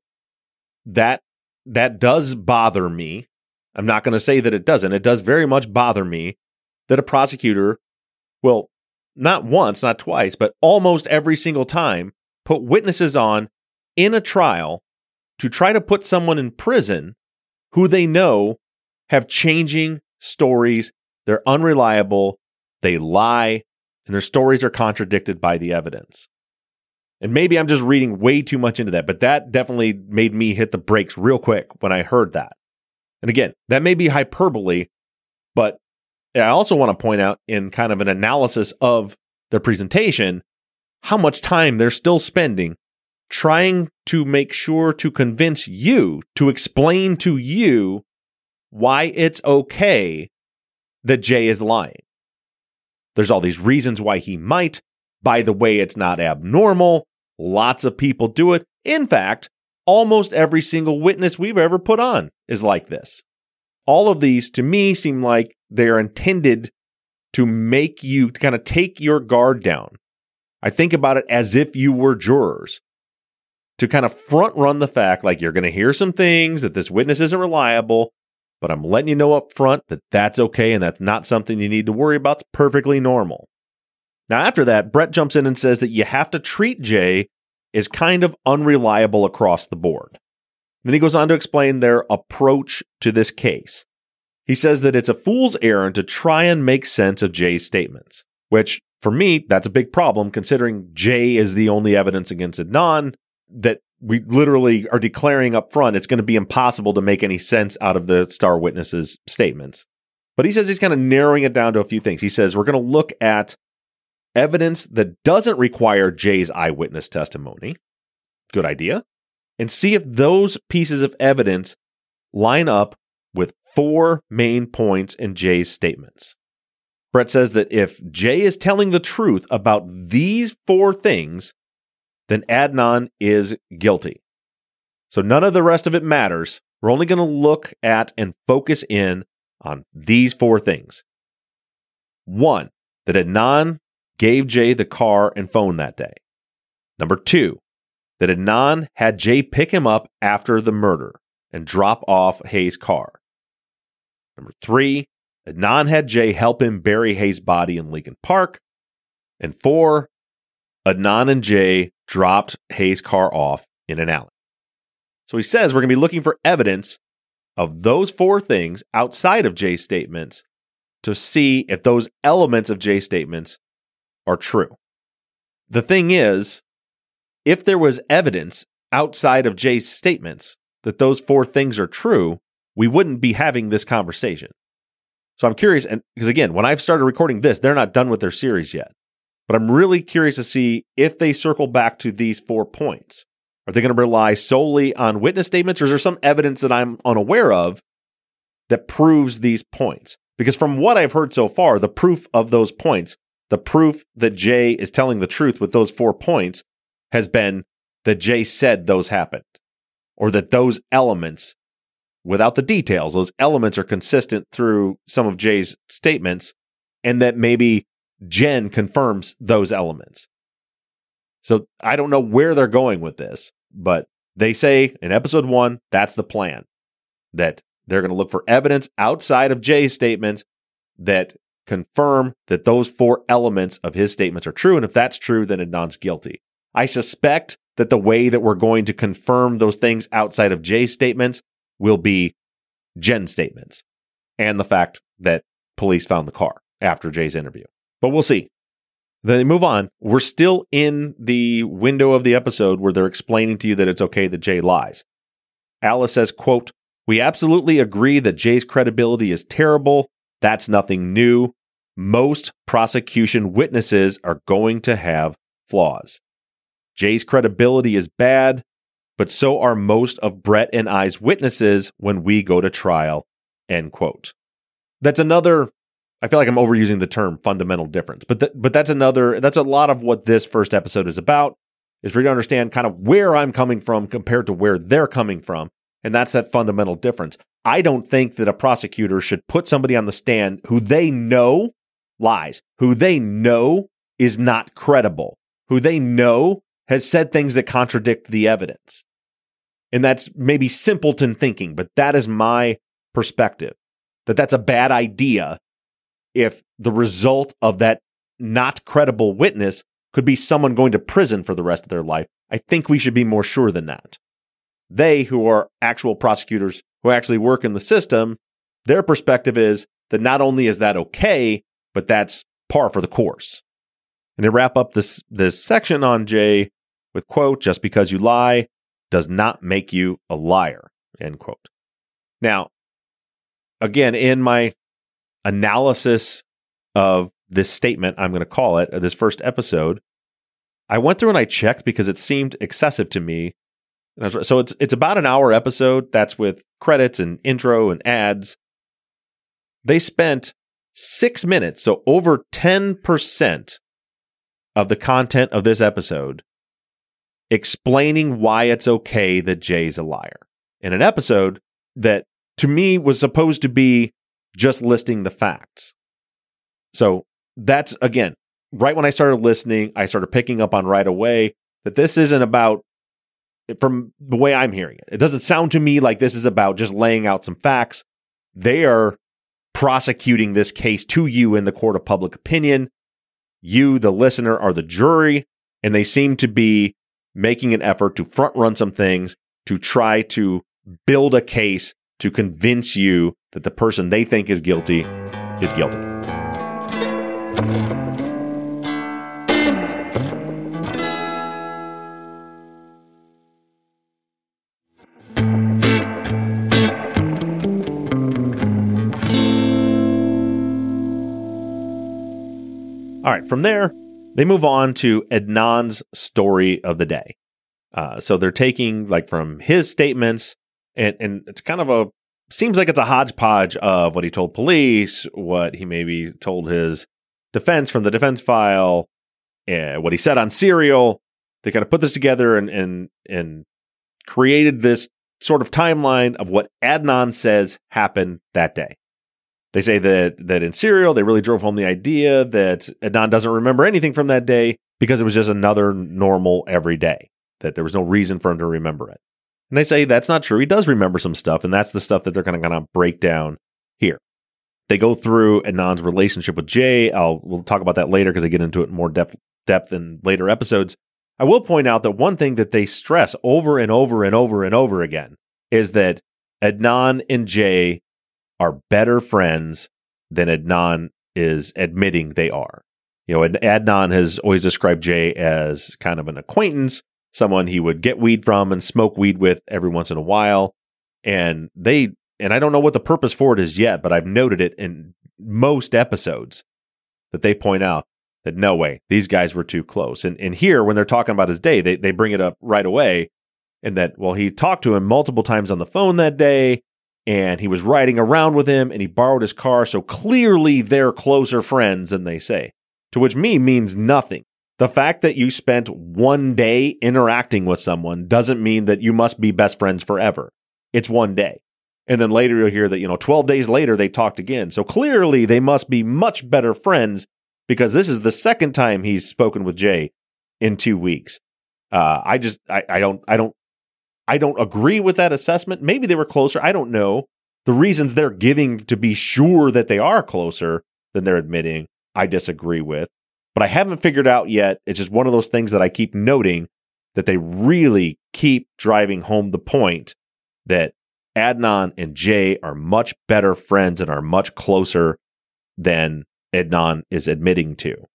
[SPEAKER 1] That, that does bother me. I'm not going to say that it doesn't. It does very much bother me that a prosecutor, well, not once, not twice, but almost every single time, put witnesses on in a trial to try to put someone in prison who they know have changing stories. They're unreliable, they lie, and their stories are contradicted by the evidence. And maybe I'm just reading way too much into that, but that definitely made me hit the brakes real quick when I heard that. And again, that may be hyperbole, but I also want to point out in kind of an analysis of their presentation, how much time they're still spending trying to make sure to convince you, to explain to you why it's okay that Jay is lying. There's all these reasons why he might. By the way, it's not abnormal. Lots of people do it. In fact, almost every single witness we've ever put on is like this. All of these, to me, seem like they're intended to make you to kind of take your guard down. I think about it as if you were jurors, to kind of front run the fact like you're going to hear some things, that this witness isn't reliable, but I'm letting you know up front that that's okay and that's not something you need to worry about. It's perfectly normal. Now, after that, Brett jumps in and says that you have to treat Jay as kind of unreliable across the board. Then he goes on to explain their approach to this case. He says that it's a fool's errand to try and make sense of Jay's statements, which, for me, that's a big problem considering Jay is the only evidence against Adnan, that we literally are declaring up front it's going to be impossible to make any sense out of the star witnesses' statements. But he says he's kind of narrowing it down to a few things. He says we're going to look at evidence that doesn't require Jay's eyewitness testimony. Good idea. And see if those pieces of evidence line up with four main points in Jay's statements. Brett says that if Jay is telling the truth about these four things, then Adnan is guilty. So none of the rest of it matters. We're only going to look at and focus in on these four things. One, that Adnan gave Jay the car and phone that day. Number two, that Adnan had Jay pick him up after the murder and drop off Hayes' car. Number three, Adnan had Jay help him bury Hayes' body in Lincoln Park. And four, Adnan and Jay dropped Hayes' car off in an alley. So he says we're going to be looking for evidence of those four things outside of Jay's statements to see if those elements of Jay's statements are true. The thing is, if there was evidence outside of Jay's statements that those four things are true, we wouldn't be having this conversation. So I'm curious, and because again, when I've started recording this, they're not done with their series yet. But I'm really curious to see if they circle back to these four points. Are they going to rely solely on witness statements, or is there some evidence that I'm unaware of that proves these points? Because from what I've heard so far, the proof of those points, the proof that Jay is telling the truth with those four points has been that Jay said those happened, or that those elements, without the details, those elements are consistent through some of Jay's statements, and that maybe Jen confirms those elements. So I don't know where they're going with this, but they say in episode one, that's the plan, that they're going to look for evidence outside of Jay's statements that confirm that those four elements of his statements are true. And if that's true, then Adnan's guilty. I suspect that the way that we're going to confirm those things outside of Jay's statements will be Jen's statements and the fact that police found the car after Jay's interview. But we'll see. Then they move on. We're still in the window of the episode where they're explaining to you that it's okay that Jay lies. Alice says, quote, "We absolutely agree that Jay's credibility is terrible. That's nothing new. Most prosecution witnesses are going to have flaws. Jay's credibility is bad, but so are most of Brett and I's witnesses when we go to trial," end quote. That's another, I feel like I'm overusing the term fundamental difference, but th- but that's another, that's a lot of what this first episode is about, is for you to understand kind of where I'm coming from compared to where they're coming from. And that's that fundamental difference. I don't think that a prosecutor should put somebody on the stand who they know lies, who they know is not credible, who they know has said things that contradict the evidence. And that's maybe simpleton thinking, but that is my perspective, that that's a bad idea if the result of that not credible witness could be someone going to prison for the rest of their life. I think we should be more sure than that. They, who are actual prosecutors who actually work in the system, their perspective is that not only is that okay, but that's par for the course. And they wrap up this, this section on Jay with, quote, "Just because you lie does not make you a liar," end quote. Now, again, in my analysis of this statement, I'm going to call it, this first episode, I went through and I checked because it seemed excessive to me. And I was, so it's it's about an hour episode. That's with credits and intro and ads. They spent six minutes, so over ten percent of the content of this episode explaining why it's okay that Jay's a liar. In an episode that, to me, was supposed to be just listing the facts. So that's, again, right when I started listening, I started picking up on right away that this isn't about, from the way I'm hearing it, it doesn't sound to me like this is about just laying out some facts. They are prosecuting this case to you in the court of public opinion. You, the listener, are the jury, and they seem to be making an effort to front run some things to try to build a case to convince you that the person they think is guilty is guilty. All right, from there, they move on to Adnan's story of the day. Uh, so they're taking like from his statements, and, and it's kind of a, seems like it's a hodgepodge of what he told police, what he maybe told his defense from the defense file, uh, what he said on Serial. They kind of put this together and, and, and created this sort of timeline of what Adnan says happened that day. They say that that in Serial, they really drove home the idea that Adnan doesn't remember anything from that day because it was just another normal everyday, that there was no reason for him to remember it. And they say that's not true. He does remember some stuff, and that's the stuff that they're going to kind of break down here. They go through Adnan's relationship with Jay. I'll we'll talk about that later because they get into it in more depth, depth in later episodes. I will point out that one thing that they stress over and over and over and over again is that Adnan and Jay are better friends than Adnan is admitting they are. You know, Adnan has always described Jay as kind of an acquaintance, someone he would get weed from and smoke weed with every once in a while. And they, and I don't know what the purpose for it is yet, but I've noted it in most episodes that they point out that no way, these guys were too close. And, and here, when they're talking about his day, they, they bring it up right away. And that, well, he talked to him multiple times on the phone that day, and he was riding around with him, and he borrowed his car. So clearly they're closer friends than they say, to which me means nothing. The fact that you spent one day interacting with someone doesn't mean that you must be best friends forever. It's one day. And then later you'll hear that, you know, twelve days later they talked again. So clearly they must be much better friends because this is the second time he's spoken with Jay in two weeks. Uh, I just, I, I don't, I don't, I don't agree with that assessment. Maybe they were closer. I don't know. The reasons they're giving to be sure that they are closer than they're admitting, I disagree with. But I haven't figured out yet. It's just one of those things that I keep noting, that they really keep driving home the point that Adnan and Jay are much better friends and are much closer than Adnan is admitting to.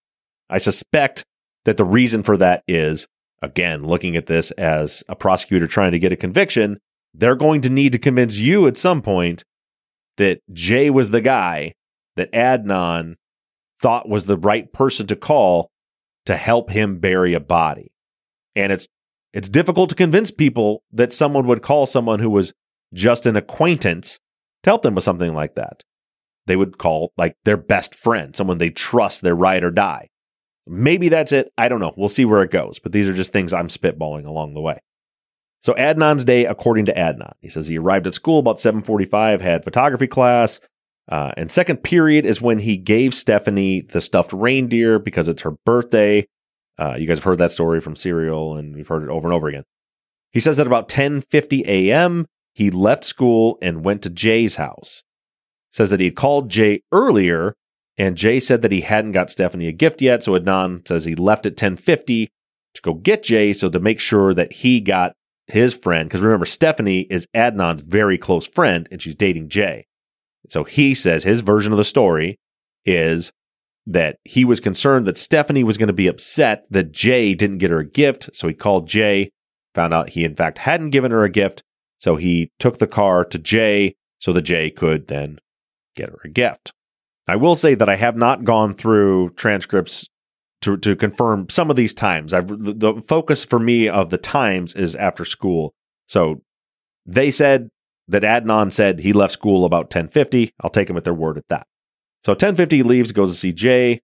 [SPEAKER 1] I suspect that the reason for that is, again, looking at this as a prosecutor trying to get a conviction, they're going to need to convince you at some point that Jay was the guy that Adnan thought was the right person to call to help him bury a body. And it's it's difficult to convince people that someone would call someone who was just an acquaintance to help them with something like that. They would call like their best friend, someone they trust, their ride or die. Maybe that's it. I don't know. We'll see where it goes. But these are just things I'm spitballing along the way. So Adnan's day, according to Adnan, he says he arrived at school about seven forty-five, had photography class, uh, and second period is when he gave Stephanie the stuffed reindeer because it's her birthday. Uh, you guys have heard that story from Serial, and we've heard it over and over again. He says that about ten fifty a.m., he left school and went to Jay's house. Says that he called Jay earlier, and Jay said that he hadn't got Stephanie a gift yet, so Adnan says he left at ten fifty to go get Jay, so to make sure that he got his friend, because remember, Stephanie is Adnan's very close friend, and she's dating Jay. So he says his version of the story is that he was concerned that Stephanie was going to be upset that Jay didn't get her a gift, so he called Jay, found out he in fact hadn't given her a gift, so he took the car to Jay so that Jay could then get her a gift. I will say that I have not gone through transcripts to to confirm some of these times. I've, the focus for me of the times is after school. So they said that Adnan said he left school about ten fifty. I'll take him at their word at that. So ten fifty leaves, goes to see Jay.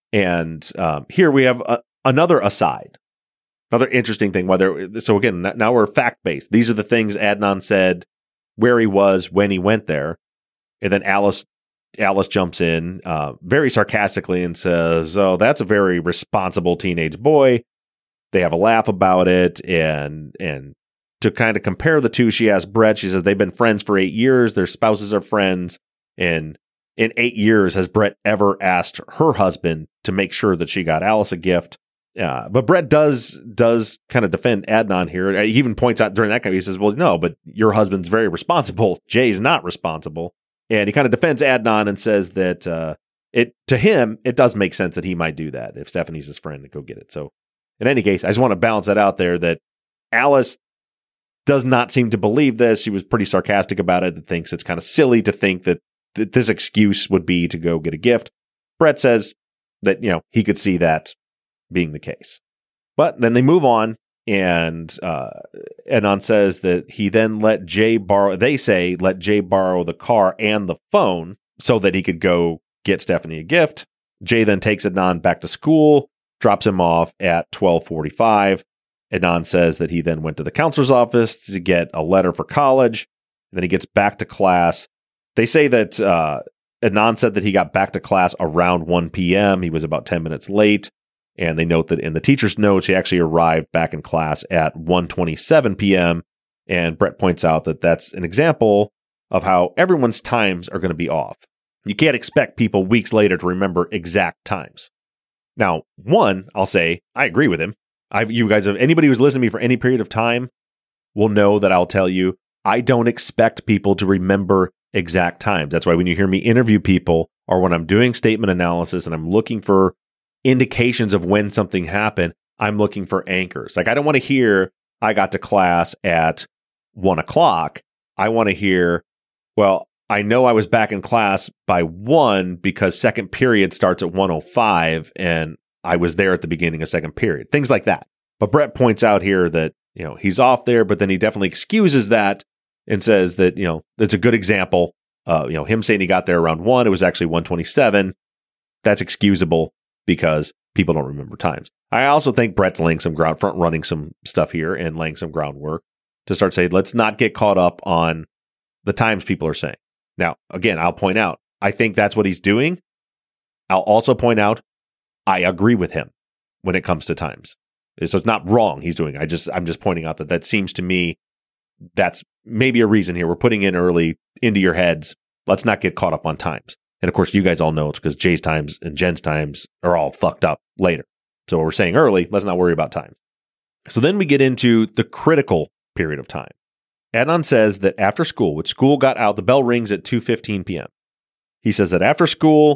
[SPEAKER 1] And um, here we have a, another aside. Another interesting thing. Whether So again, now we're fact-based. These are the things Adnan said, where he was when he went there. And then Alice Alice jumps in uh, very sarcastically and says, oh, that's a very responsible teenage boy. They have a laugh about it. And and to kind of compare the two, she asks Brett, she says, they've been friends for eight years. Their spouses are friends. And in eight years, has Brett ever asked her husband to make sure that she got Alice a gift? Uh, but Brett does does kind of defend Adnan here. He even points out during that kind of, he says, well, no, but your husband's very responsible. Jay's not responsible. And he kind of defends Adnan and says that uh, it to him, it does make sense that he might do that if Stephanie's his friend to go get it. So in any case, I just want to balance that out there that Alice does not seem to believe this. She was pretty sarcastic about it and thinks it's kind of silly to think that th- this excuse would be to go get a gift. Brett says that, you know, he could see that being the case. But then they move on. And uh, Adnan says that he then let Jay borrow, they say, let Jay borrow the car and the phone so that he could go get Stephanie a gift. Jay then takes Adnan back to school, drops him off at twelve forty-five. Adnan says that he then went to the counselor's office to get a letter for college. Then he gets back to class. They say that uh, Adnan said that he got back to class around one p.m. He was about ten minutes late. And they note that in the teacher's notes, he actually arrived back in class at one twenty-seven p.m. And Brett points out that that's an example of how everyone's times are going to be off. You can't expect people weeks later to remember exact times. Now, one, I'll say, I agree with him. I've, you guys, have anybody who's listened to me for any period of time will know that I'll tell you, I don't expect people to remember exact times. That's why when you hear me interview people or when I'm doing statement analysis and I'm looking for indications of when something happened, I'm looking for anchors. Like, I don't want to hear, I got to class at one o'clock. I want to hear, well, I know I was back in class by one because second period starts at one oh five and I was there at the beginning of second period. Things like that. But Brett points out here that, you know, he's off there, but then he definitely excuses that and says that, you know, that's a good example. Uh, you know, him saying he got there around one, it was actually one twenty-seven. That's excusable because people don't remember times. I also think Brett's laying some ground, front running some stuff here and laying some groundwork to start saying, let's not get caught up on the times people are saying. Now, again, I'll point out, I think that's what he's doing. I'll also point out, I agree with him when it comes to times. So it's not wrong he's doing. I just, I'm just pointing out that that seems to me, that's maybe a reason here. We're putting in early into your heads. Let's not get caught up on times. And of course, you guys all know it's because Jay's times and Jen's times are all fucked up later. So we're saying early, let's not worry about time. So then we get into the critical period of time. Adnan says that after school, which school got out, the bell rings at two fifteen p.m. He says that after school,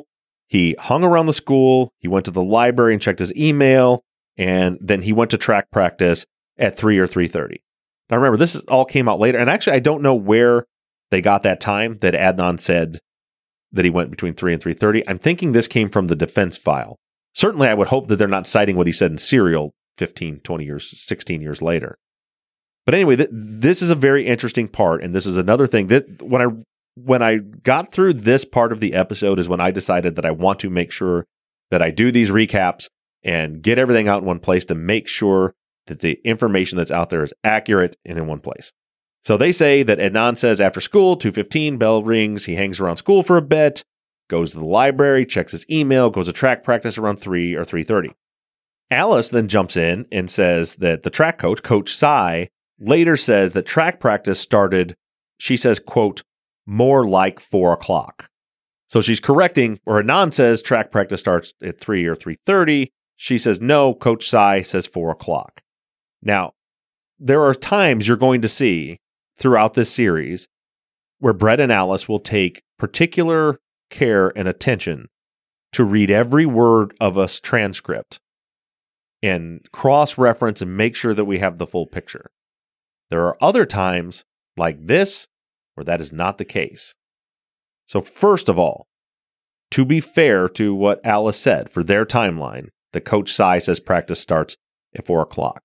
[SPEAKER 1] he hung around the school, he went to the library and checked his email, and then he went to track practice at three or three thirty. Now remember, this is, all came out later, and actually I don't know where they got that time that Adnan said that he went between three and three thirty. I'm thinking this came from the defense file. Certainly I would hope that they're not citing what he said in serial fifteen, twenty years, sixteen years later. But anyway, th- this is a very interesting part, and this is another thing that when I when I got through this part of the episode is when I decided that I want to make sure that I do these recaps and get everything out in one place to make sure that the information that's out there is accurate and in one place. So they say that Adnan says after school, two fifteen, bell rings, he hangs around school for a bit, goes to the library, checks his email, goes to track practice around three or three thirty. Alice then jumps in and says that the track coach, Coach Sai, later says that track practice started, she says, quote, more like four o'clock. So she's correcting, or Adnan says track practice starts at three or three thirty. She says, no, Coach Sai says four o'clock. Now, there are times you're going to see throughout this series where Brett and Alice will take particular care and attention to read every word of a transcript and cross-reference and make sure that we have the full picture. There are other times like this where that is not the case. So first of all, to be fair to what Alice said for their timeline, the Coach Sai says practice starts at four o'clock.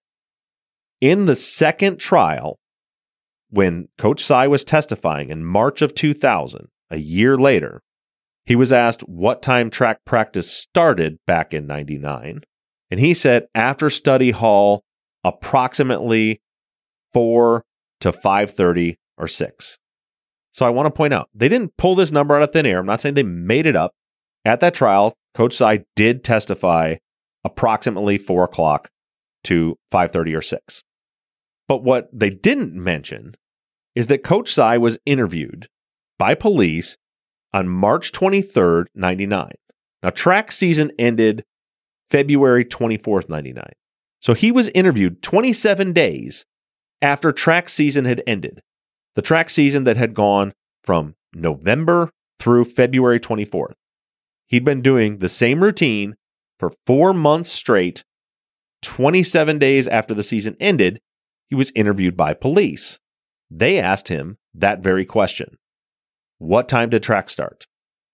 [SPEAKER 1] In the second trial, when Coach Sai was testifying in March of two thousand, a year later, he was asked what time track practice started back in ninety-nine, and he said after study hall, approximately four to five thirty or six. So I want to point out, they didn't pull this number out of thin air. I'm not saying they made it up. At that trial, Coach Sai did testify approximately four o'clock to five thirty or six. But what they didn't mention is that Coach Sai was interviewed by police on March twenty-third, ninety-nine. Now, track season ended February twenty-fourth, ninety-nine. So he was interviewed twenty-seven days after track season had ended. The track season that had gone from November through February twenty-fourth. He'd been doing the same routine for four months straight. twenty-seven days after the season ended, he was interviewed by police. They asked him that very question. What time did track start?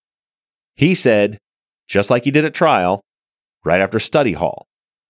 [SPEAKER 1] He said, just like he did at trial, right after study hall.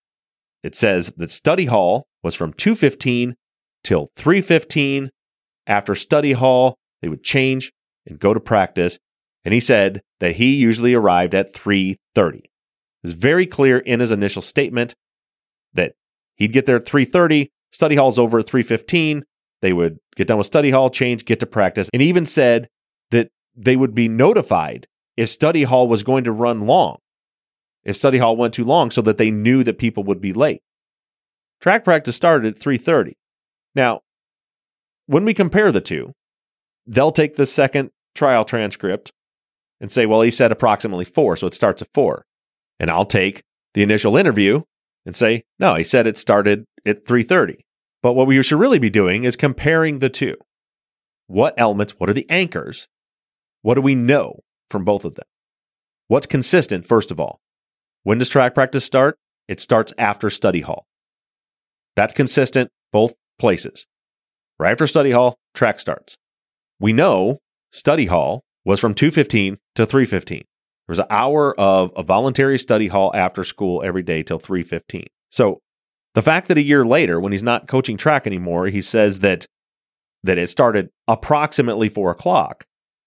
[SPEAKER 1] It says that study hall was from two fifteen till three fifteen. After study hall, they would change and go to practice. And he said that he usually arrived at three thirty. It was very clear in his initial statement that he'd get there at three thirty. Study hall's over at three fifteen. They would get done with study hall, change, get to practice, and even said that they would be notified if study hall was going to run long, if study hall went too long, so that they knew that people would be late. Track practice started at three thirty. Now, when we compare the two, they'll take the second trial transcript and say, well, he said approximately four, so it starts at four. And I'll take the initial interview and say, no, he said it started at three thirty. But what we should really be doing is comparing the two. What elements, what are the anchors? What do we know from both of them? What's consistent, first of all? When does track practice start? It starts after study hall. That's consistent both places. Right after study hall, track starts. We know study hall was from two fifteen to three fifteen. There was an hour of a voluntary study hall after school every day till three fifteen. So the fact that a year later, when he's not coaching track anymore, he says that, that it started approximately four o'clock,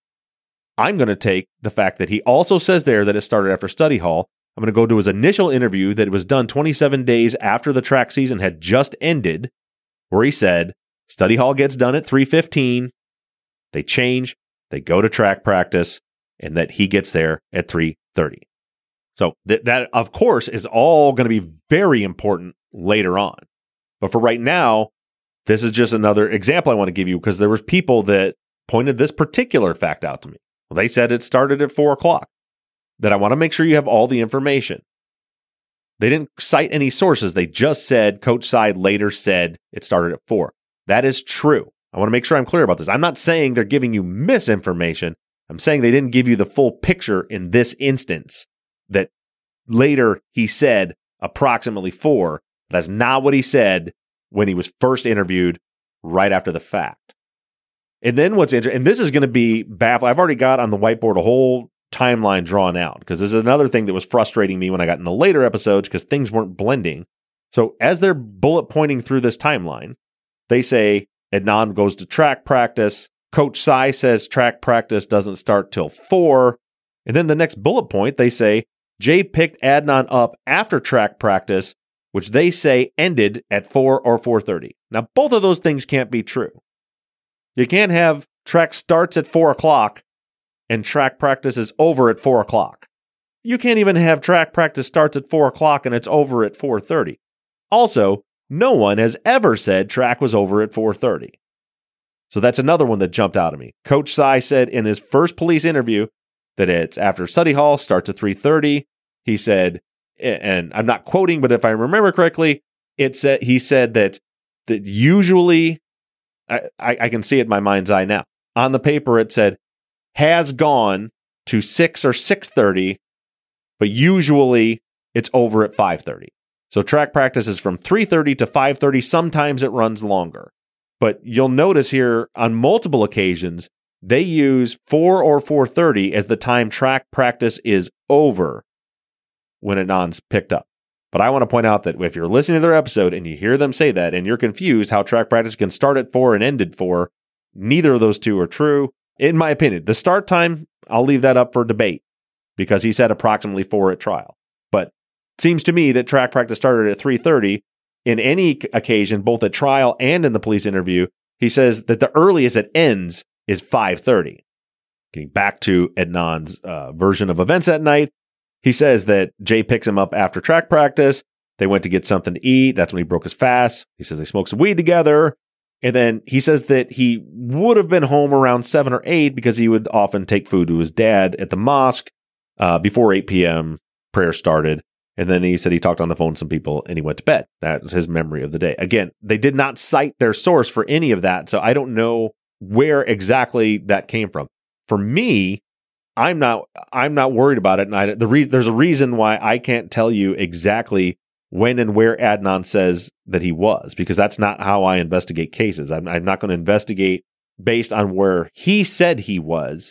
[SPEAKER 1] I'm going to take the fact that he also says there that it started after study hall. I'm going to go to his initial interview that it was done twenty-seven days after the track season had just ended, where he said, study hall gets done at three fifteen, they change, they go to track practice, and that he gets there at three thirty. So th- that, of course, is all going to be very important later on. But for right now, this is just another example I want to give you because there was people that pointed this particular fact out to me. Well, they said it started at four o'clock. That I want to make sure you have all the information. They didn't cite any sources. They just said Coach Sai later said it started at four. That is true. I want to make sure I'm clear about this. I'm not saying they're giving you misinformation. I'm saying they didn't give you the full picture in this instance that later he said approximately four. That's not what he said when he was first interviewed right after the fact. And then what's interesting, and this is going to be baffling. I've already got on the whiteboard a whole timeline drawn out because this is another thing that was frustrating me when I got in the later episodes because things weren't blending. So as they're bullet pointing through this timeline, they say Adnan goes to track practice. Coach Sai says track practice doesn't start till four. And then the next bullet point, they say Jay picked Adnan up after track practice, which they say ended at four or four thirty. Now, both of those things can't be true. You can't have track starts at four o'clock and track practice is over at four o'clock. You can't even have track practice starts at four o'clock and it's over at four thirty. Also, no one has ever said track was over at four thirty. So that's another one that jumped out at me. Coach Sai said in his first police interview that it's after study hall, starts at three thirty. He said, and I'm not quoting, but if I remember correctly, it said he said that that usually, I, I, I can see it in my mind's eye now. On the paper, it said has gone to six or six thirty, but usually it's over at five thirty. So track practice is from three thirty to five thirty. Sometimes it runs longer. But you'll notice here on multiple occasions, they use four or four thirty as the time track practice is over when Adnan's picked up. But I want to point out that if you're listening to their episode and you hear them say that and you're confused how track practice can start at four and end at four, neither of those two are true. In my opinion, the start time, I'll leave that up for debate because he said approximately four at trial. But it seems to me that track practice started at three thirty. In any occasion, both at trial and in the police interview, he says that the earliest it ends is five thirty. Getting back to Adnan's uh, version of events that night, he says that Jay picks him up after track practice. They went to get something to eat. That's when he broke his fast. He says they smoked some weed together. And then he says that he would have been home around seven or eight because he would often take food to his dad at the mosque uh, before eight p.m. prayer started. And then he said he talked on the phone to some people and he went to bed. That was his memory of the day. Again, they did not cite their source for any of that. So I don't know where exactly that came from. For me, I'm not I'm not worried about it. And I, the re- there's a reason why I can't tell you exactly when and where Adnan says that he was, because that's not how I investigate cases. I'm, I'm not going to investigate based on where he said he was.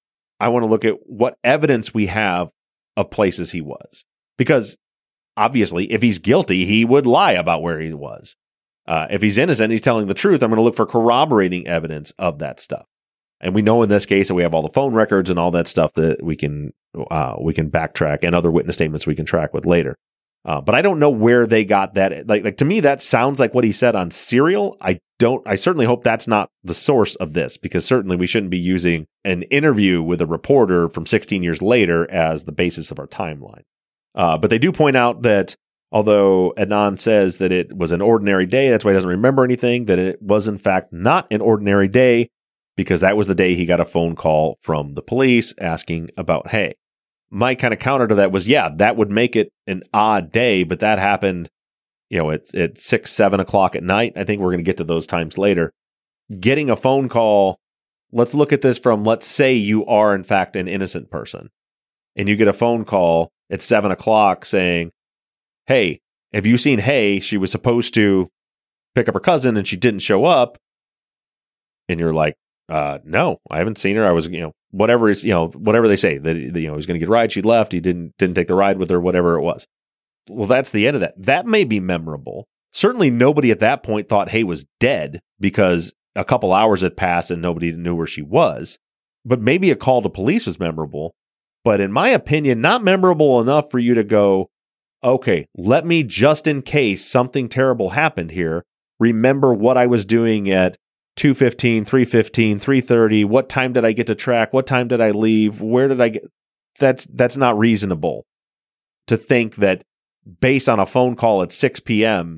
[SPEAKER 1] I want to look at what evidence we have of places he was. Because obviously, if he's guilty, he would lie about where he was. Uh, if he's innocent, he's telling the truth. I'm going to look for corroborating evidence of that stuff. And we know in this case that we have all the phone records and all that stuff that we can uh, we can backtrack and other witness statements we can track with later. Uh, but I don't know where they got that. Like, like to me, that sounds like what he said on Serial. I don't. I certainly hope that's not the source of this, because certainly we shouldn't be using an interview with a reporter from sixteen years later as the basis of our timeline. Uh, but they do point out that although Adnan says that it was an ordinary day, that's why he doesn't remember anything, that it was in fact not an ordinary day, because that was the day he got a phone call from the police asking about Hay. My kind of counter to that was, yeah, that would make it an odd day, but that happened, you know, at, at six, seven o'clock at night. I think we're going to get to those times later. Getting a phone call, let's look at this from, let's say you are in fact an innocent person, and you get a phone call at seven o'clock saying, hey, have you seen Hay? She was supposed to pick up her cousin and she didn't show up. And you're like, uh, no, I haven't seen her. I was, you know, whatever is, you know, whatever they say that, you know, he was going to get a ride. She left. He didn't, didn't take the ride with her, whatever it was. Well, that's the end of that. That may be memorable. Certainly nobody at that point thought Hay was dead because a couple hours had passed and nobody knew where she was. But maybe a call to police was memorable. But in my opinion, not memorable enough for you to go, okay, let me, just in case something terrible happened here, remember what I was doing at two fifteen, three fifteen, three thirty. What time did I get to track? What time did I leave? Where did I get? That's that's not reasonable to think that based on a phone call at six p.m.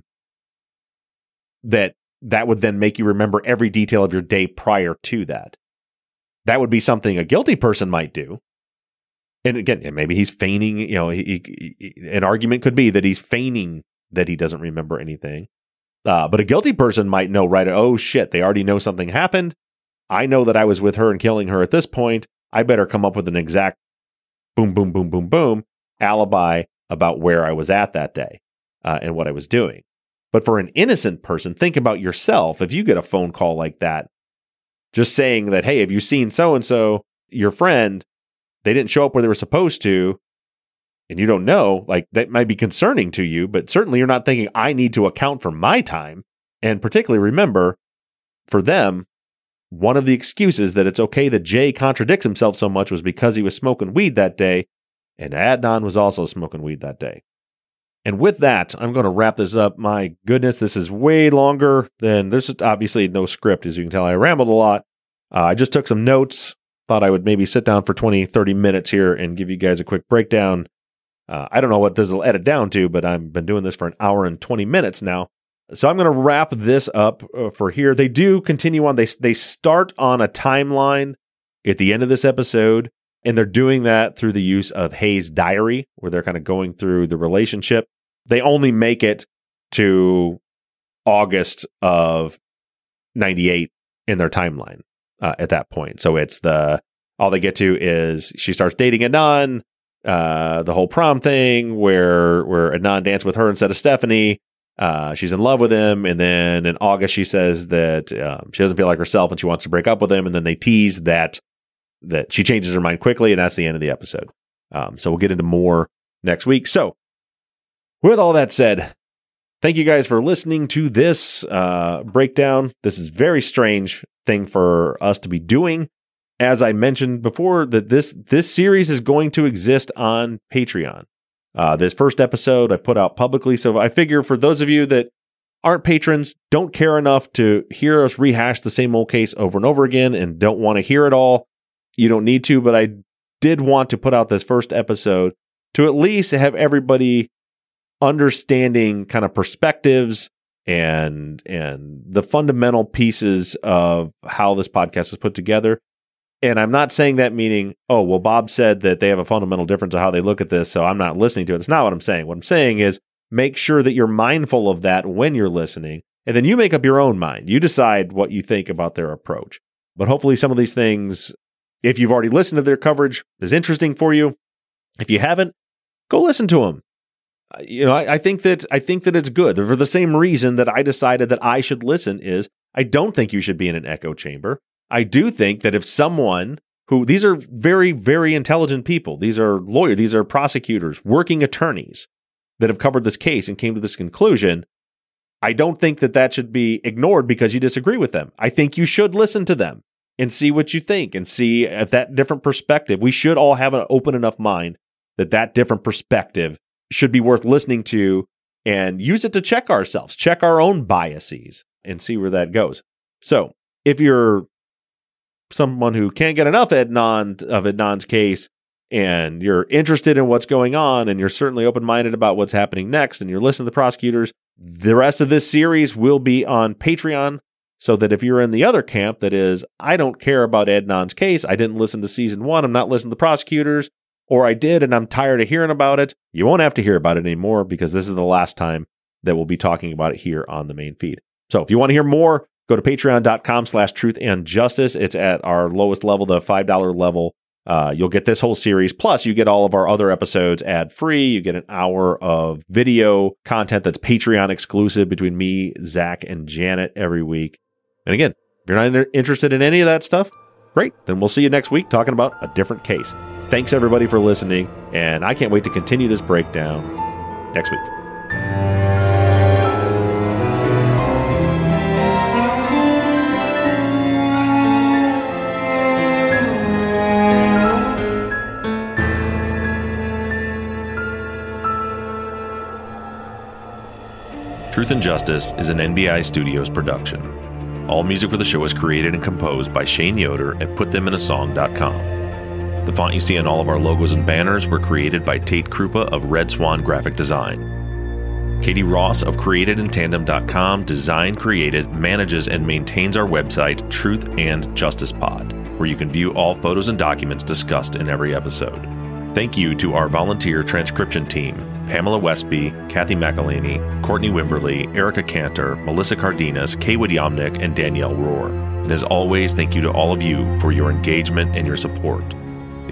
[SPEAKER 1] that that would then make you remember every detail of your day prior to that. That would be something a guilty person might do. And again, maybe he's feigning, you know, he, he, an argument could be that he's feigning that he doesn't remember anything. Uh, but a guilty person might know, right? Oh, shit, they already know something happened. I know that I was with her and killing her at this point. I better come up with an exact boom, boom, boom, boom, boom alibi about where I was at that day uh, and what I was doing. But for an innocent person, think about yourself. If you get a phone call like that, just saying that, hey, have you seen so-and-so, your friend, they didn't show up where they were supposed to, and you don't know, like that might be concerning to you, but certainly you're not thinking, I need to account for my time. And particularly remember, for them, one of the excuses that it's okay that Jay contradicts himself so much was because he was smoking weed that day, and Adnan was also smoking weed that day. And with that, I'm going to wrap this up. My goodness, this is way longer than, there's obviously no script, as you can tell. I rambled a lot. Uh, I just took some notes, thought I would maybe sit down for twenty, thirty minutes here and give you guys a quick breakdown. Uh, I don't know what this will edit down to, but I've been doing this for an hour and twenty minutes now. So I'm going to wrap this up uh, for here. They do continue on. They, they start on a timeline at the end of this episode, and they're doing that through the use of Hayes' diary, where they're kind of going through the relationship. They only make it to August of ninety-eight in their timeline uh, at that point. So it's the, all they get to is she starts dating Adnan, uh, the whole prom thing where, where Adnan danced with her instead of Stephanie. Uh, she's in love with him. And then in August, she says that um, she doesn't feel like herself and she wants to break up with him. And then they tease that, that she changes her mind quickly. And that's the end of the episode. Um, so we'll get into more next week. So, with all that said, thank you guys for listening to this uh, breakdown. This is a very strange thing for us to be doing. As I mentioned before, that this this series is going to exist on Patreon. Uh, this first episode I put out publicly, so I figure for those of you that aren't patrons, don't care enough to hear us rehash the same old case over and over again, and don't want to hear it all, you don't need to, but I did want to put out this first episode to at least have everybody understanding kind of perspectives and and the fundamental pieces of how this podcast was put together. And I'm not saying that meaning, oh, well, Bob said that they have a fundamental difference of how they look at this, so I'm not listening to it. It's not what I'm saying. What I'm saying is make sure that you're mindful of that when you're listening, and then you make up your own mind. You decide what you think about their approach. But hopefully some of these things, if you've already listened to their coverage, is interesting for you. If you haven't, go listen to them. You know, I, I think that I think that it's good. For the same reason that I decided that I should listen is I don't think you should be in an echo chamber. I do think that if someone who, these are very, very intelligent people, these are lawyers, these are prosecutors, working attorneys that have covered this case and came to this conclusion, I don't think that that should be ignored because you disagree with them. I think you should listen to them and see what you think and see if that different perspective, we should all have an open enough mind that that different perspective should be worth listening to and use it to check ourselves, check our own biases and see where that goes. So if you're someone who can't get enough Adnan, of Adnan's case and you're interested in what's going on and you're certainly open-minded about what's happening next and you're listening to the prosecutors, the rest of this series will be on Patreon so that if you're in the other camp that is, I don't care about Adnan's case, I didn't listen to season one, I'm not listening to the prosecutors, or I did and I'm tired of hearing about it, you won't have to hear about it anymore because this is the last time that we'll be talking about it here on the main feed. So if you want to hear more, go to patreon.com slash truth and justice. It's at our lowest level, the five dollars level. Uh, you'll get this whole series. Plus, you get all of our other episodes ad-free. You get an hour of video content that's Patreon exclusive between me, Zach, and Janet every week. And again, if you're not interested in any of that stuff, great. Then we'll see you next week talking about a different case. Thanks, everybody, for listening. And I can't wait to continue this breakdown next week. Truth and Justice is an N B I Studios production. All music for the show is created and composed by Shane Yoder at put them in a song dot com. The font you see on all of our logos and banners were created by Tate Krupa of Red Swan Graphic Design. Katie Ross of created in tandem dot com designed, created, manages, and maintains our website, Truth and Justice Pod, where you can view all photos and documents discussed in every episode. Thank you to our volunteer transcription team, Pamela Westby, Kathy McElhaney, Courtney Wimberly, Erica Cantor, Melissa Cardenas, Kaywood Yomnick, and Danielle Rohr. And as always, thank you to all of you for your engagement and your support.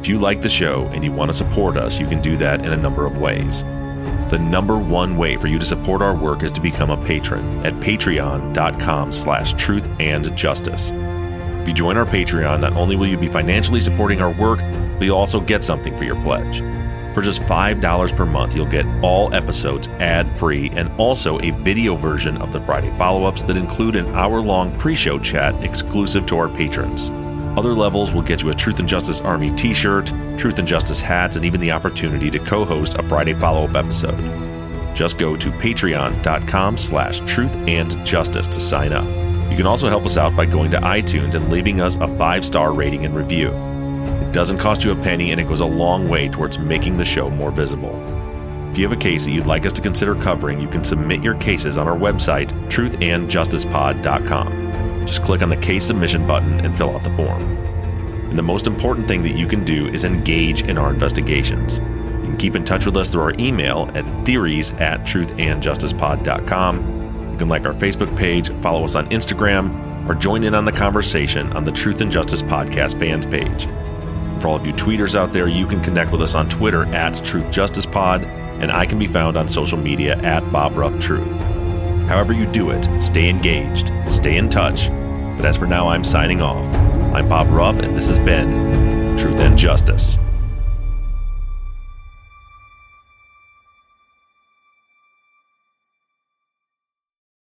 [SPEAKER 1] If you like the show and you want to support us, you can do that in a number of ways. The number one way for you to support our work is to become a patron at patreon.com slash truth and justice. If you join our Patreon, not only will you be financially supporting our work, but you'll also get something for your pledge. For just five dollars per month, you'll get all episodes ad-free and also a video version of the Friday follow-ups that include an hour-long pre-show chat exclusive to our patrons. Other levels will get you a Truth and Justice Army t-shirt, Truth and Justice hats, and even the opportunity to co-host a Friday follow-up episode. Just go to patreon.com slash truth and justice to sign up. You can also help us out by going to iTunes and leaving us a five-star rating and review. It doesn't cost you a penny, and it goes a long way towards making the show more visible. If you have a case that you'd like us to consider covering, you can submit your cases on our website, truth and justice pod dot com. Just click on the case submission button and fill out the form. And the most important thing that you can do is engage in our investigations. You can keep in touch with us through our email at theories at truth and justice pod dot com. You can like our Facebook page, follow us on Instagram, or join in on the conversation on the Truth and Justice Podcast fans page. For all of you tweeters out there, you can connect with us on Twitter at TruthJusticePod, and I can be found on social media at BobRuffTruth. However you do it, stay engaged, stay in touch. But as for now, I'm signing off. I'm Bob Ruff, and this has been Truth and Justice.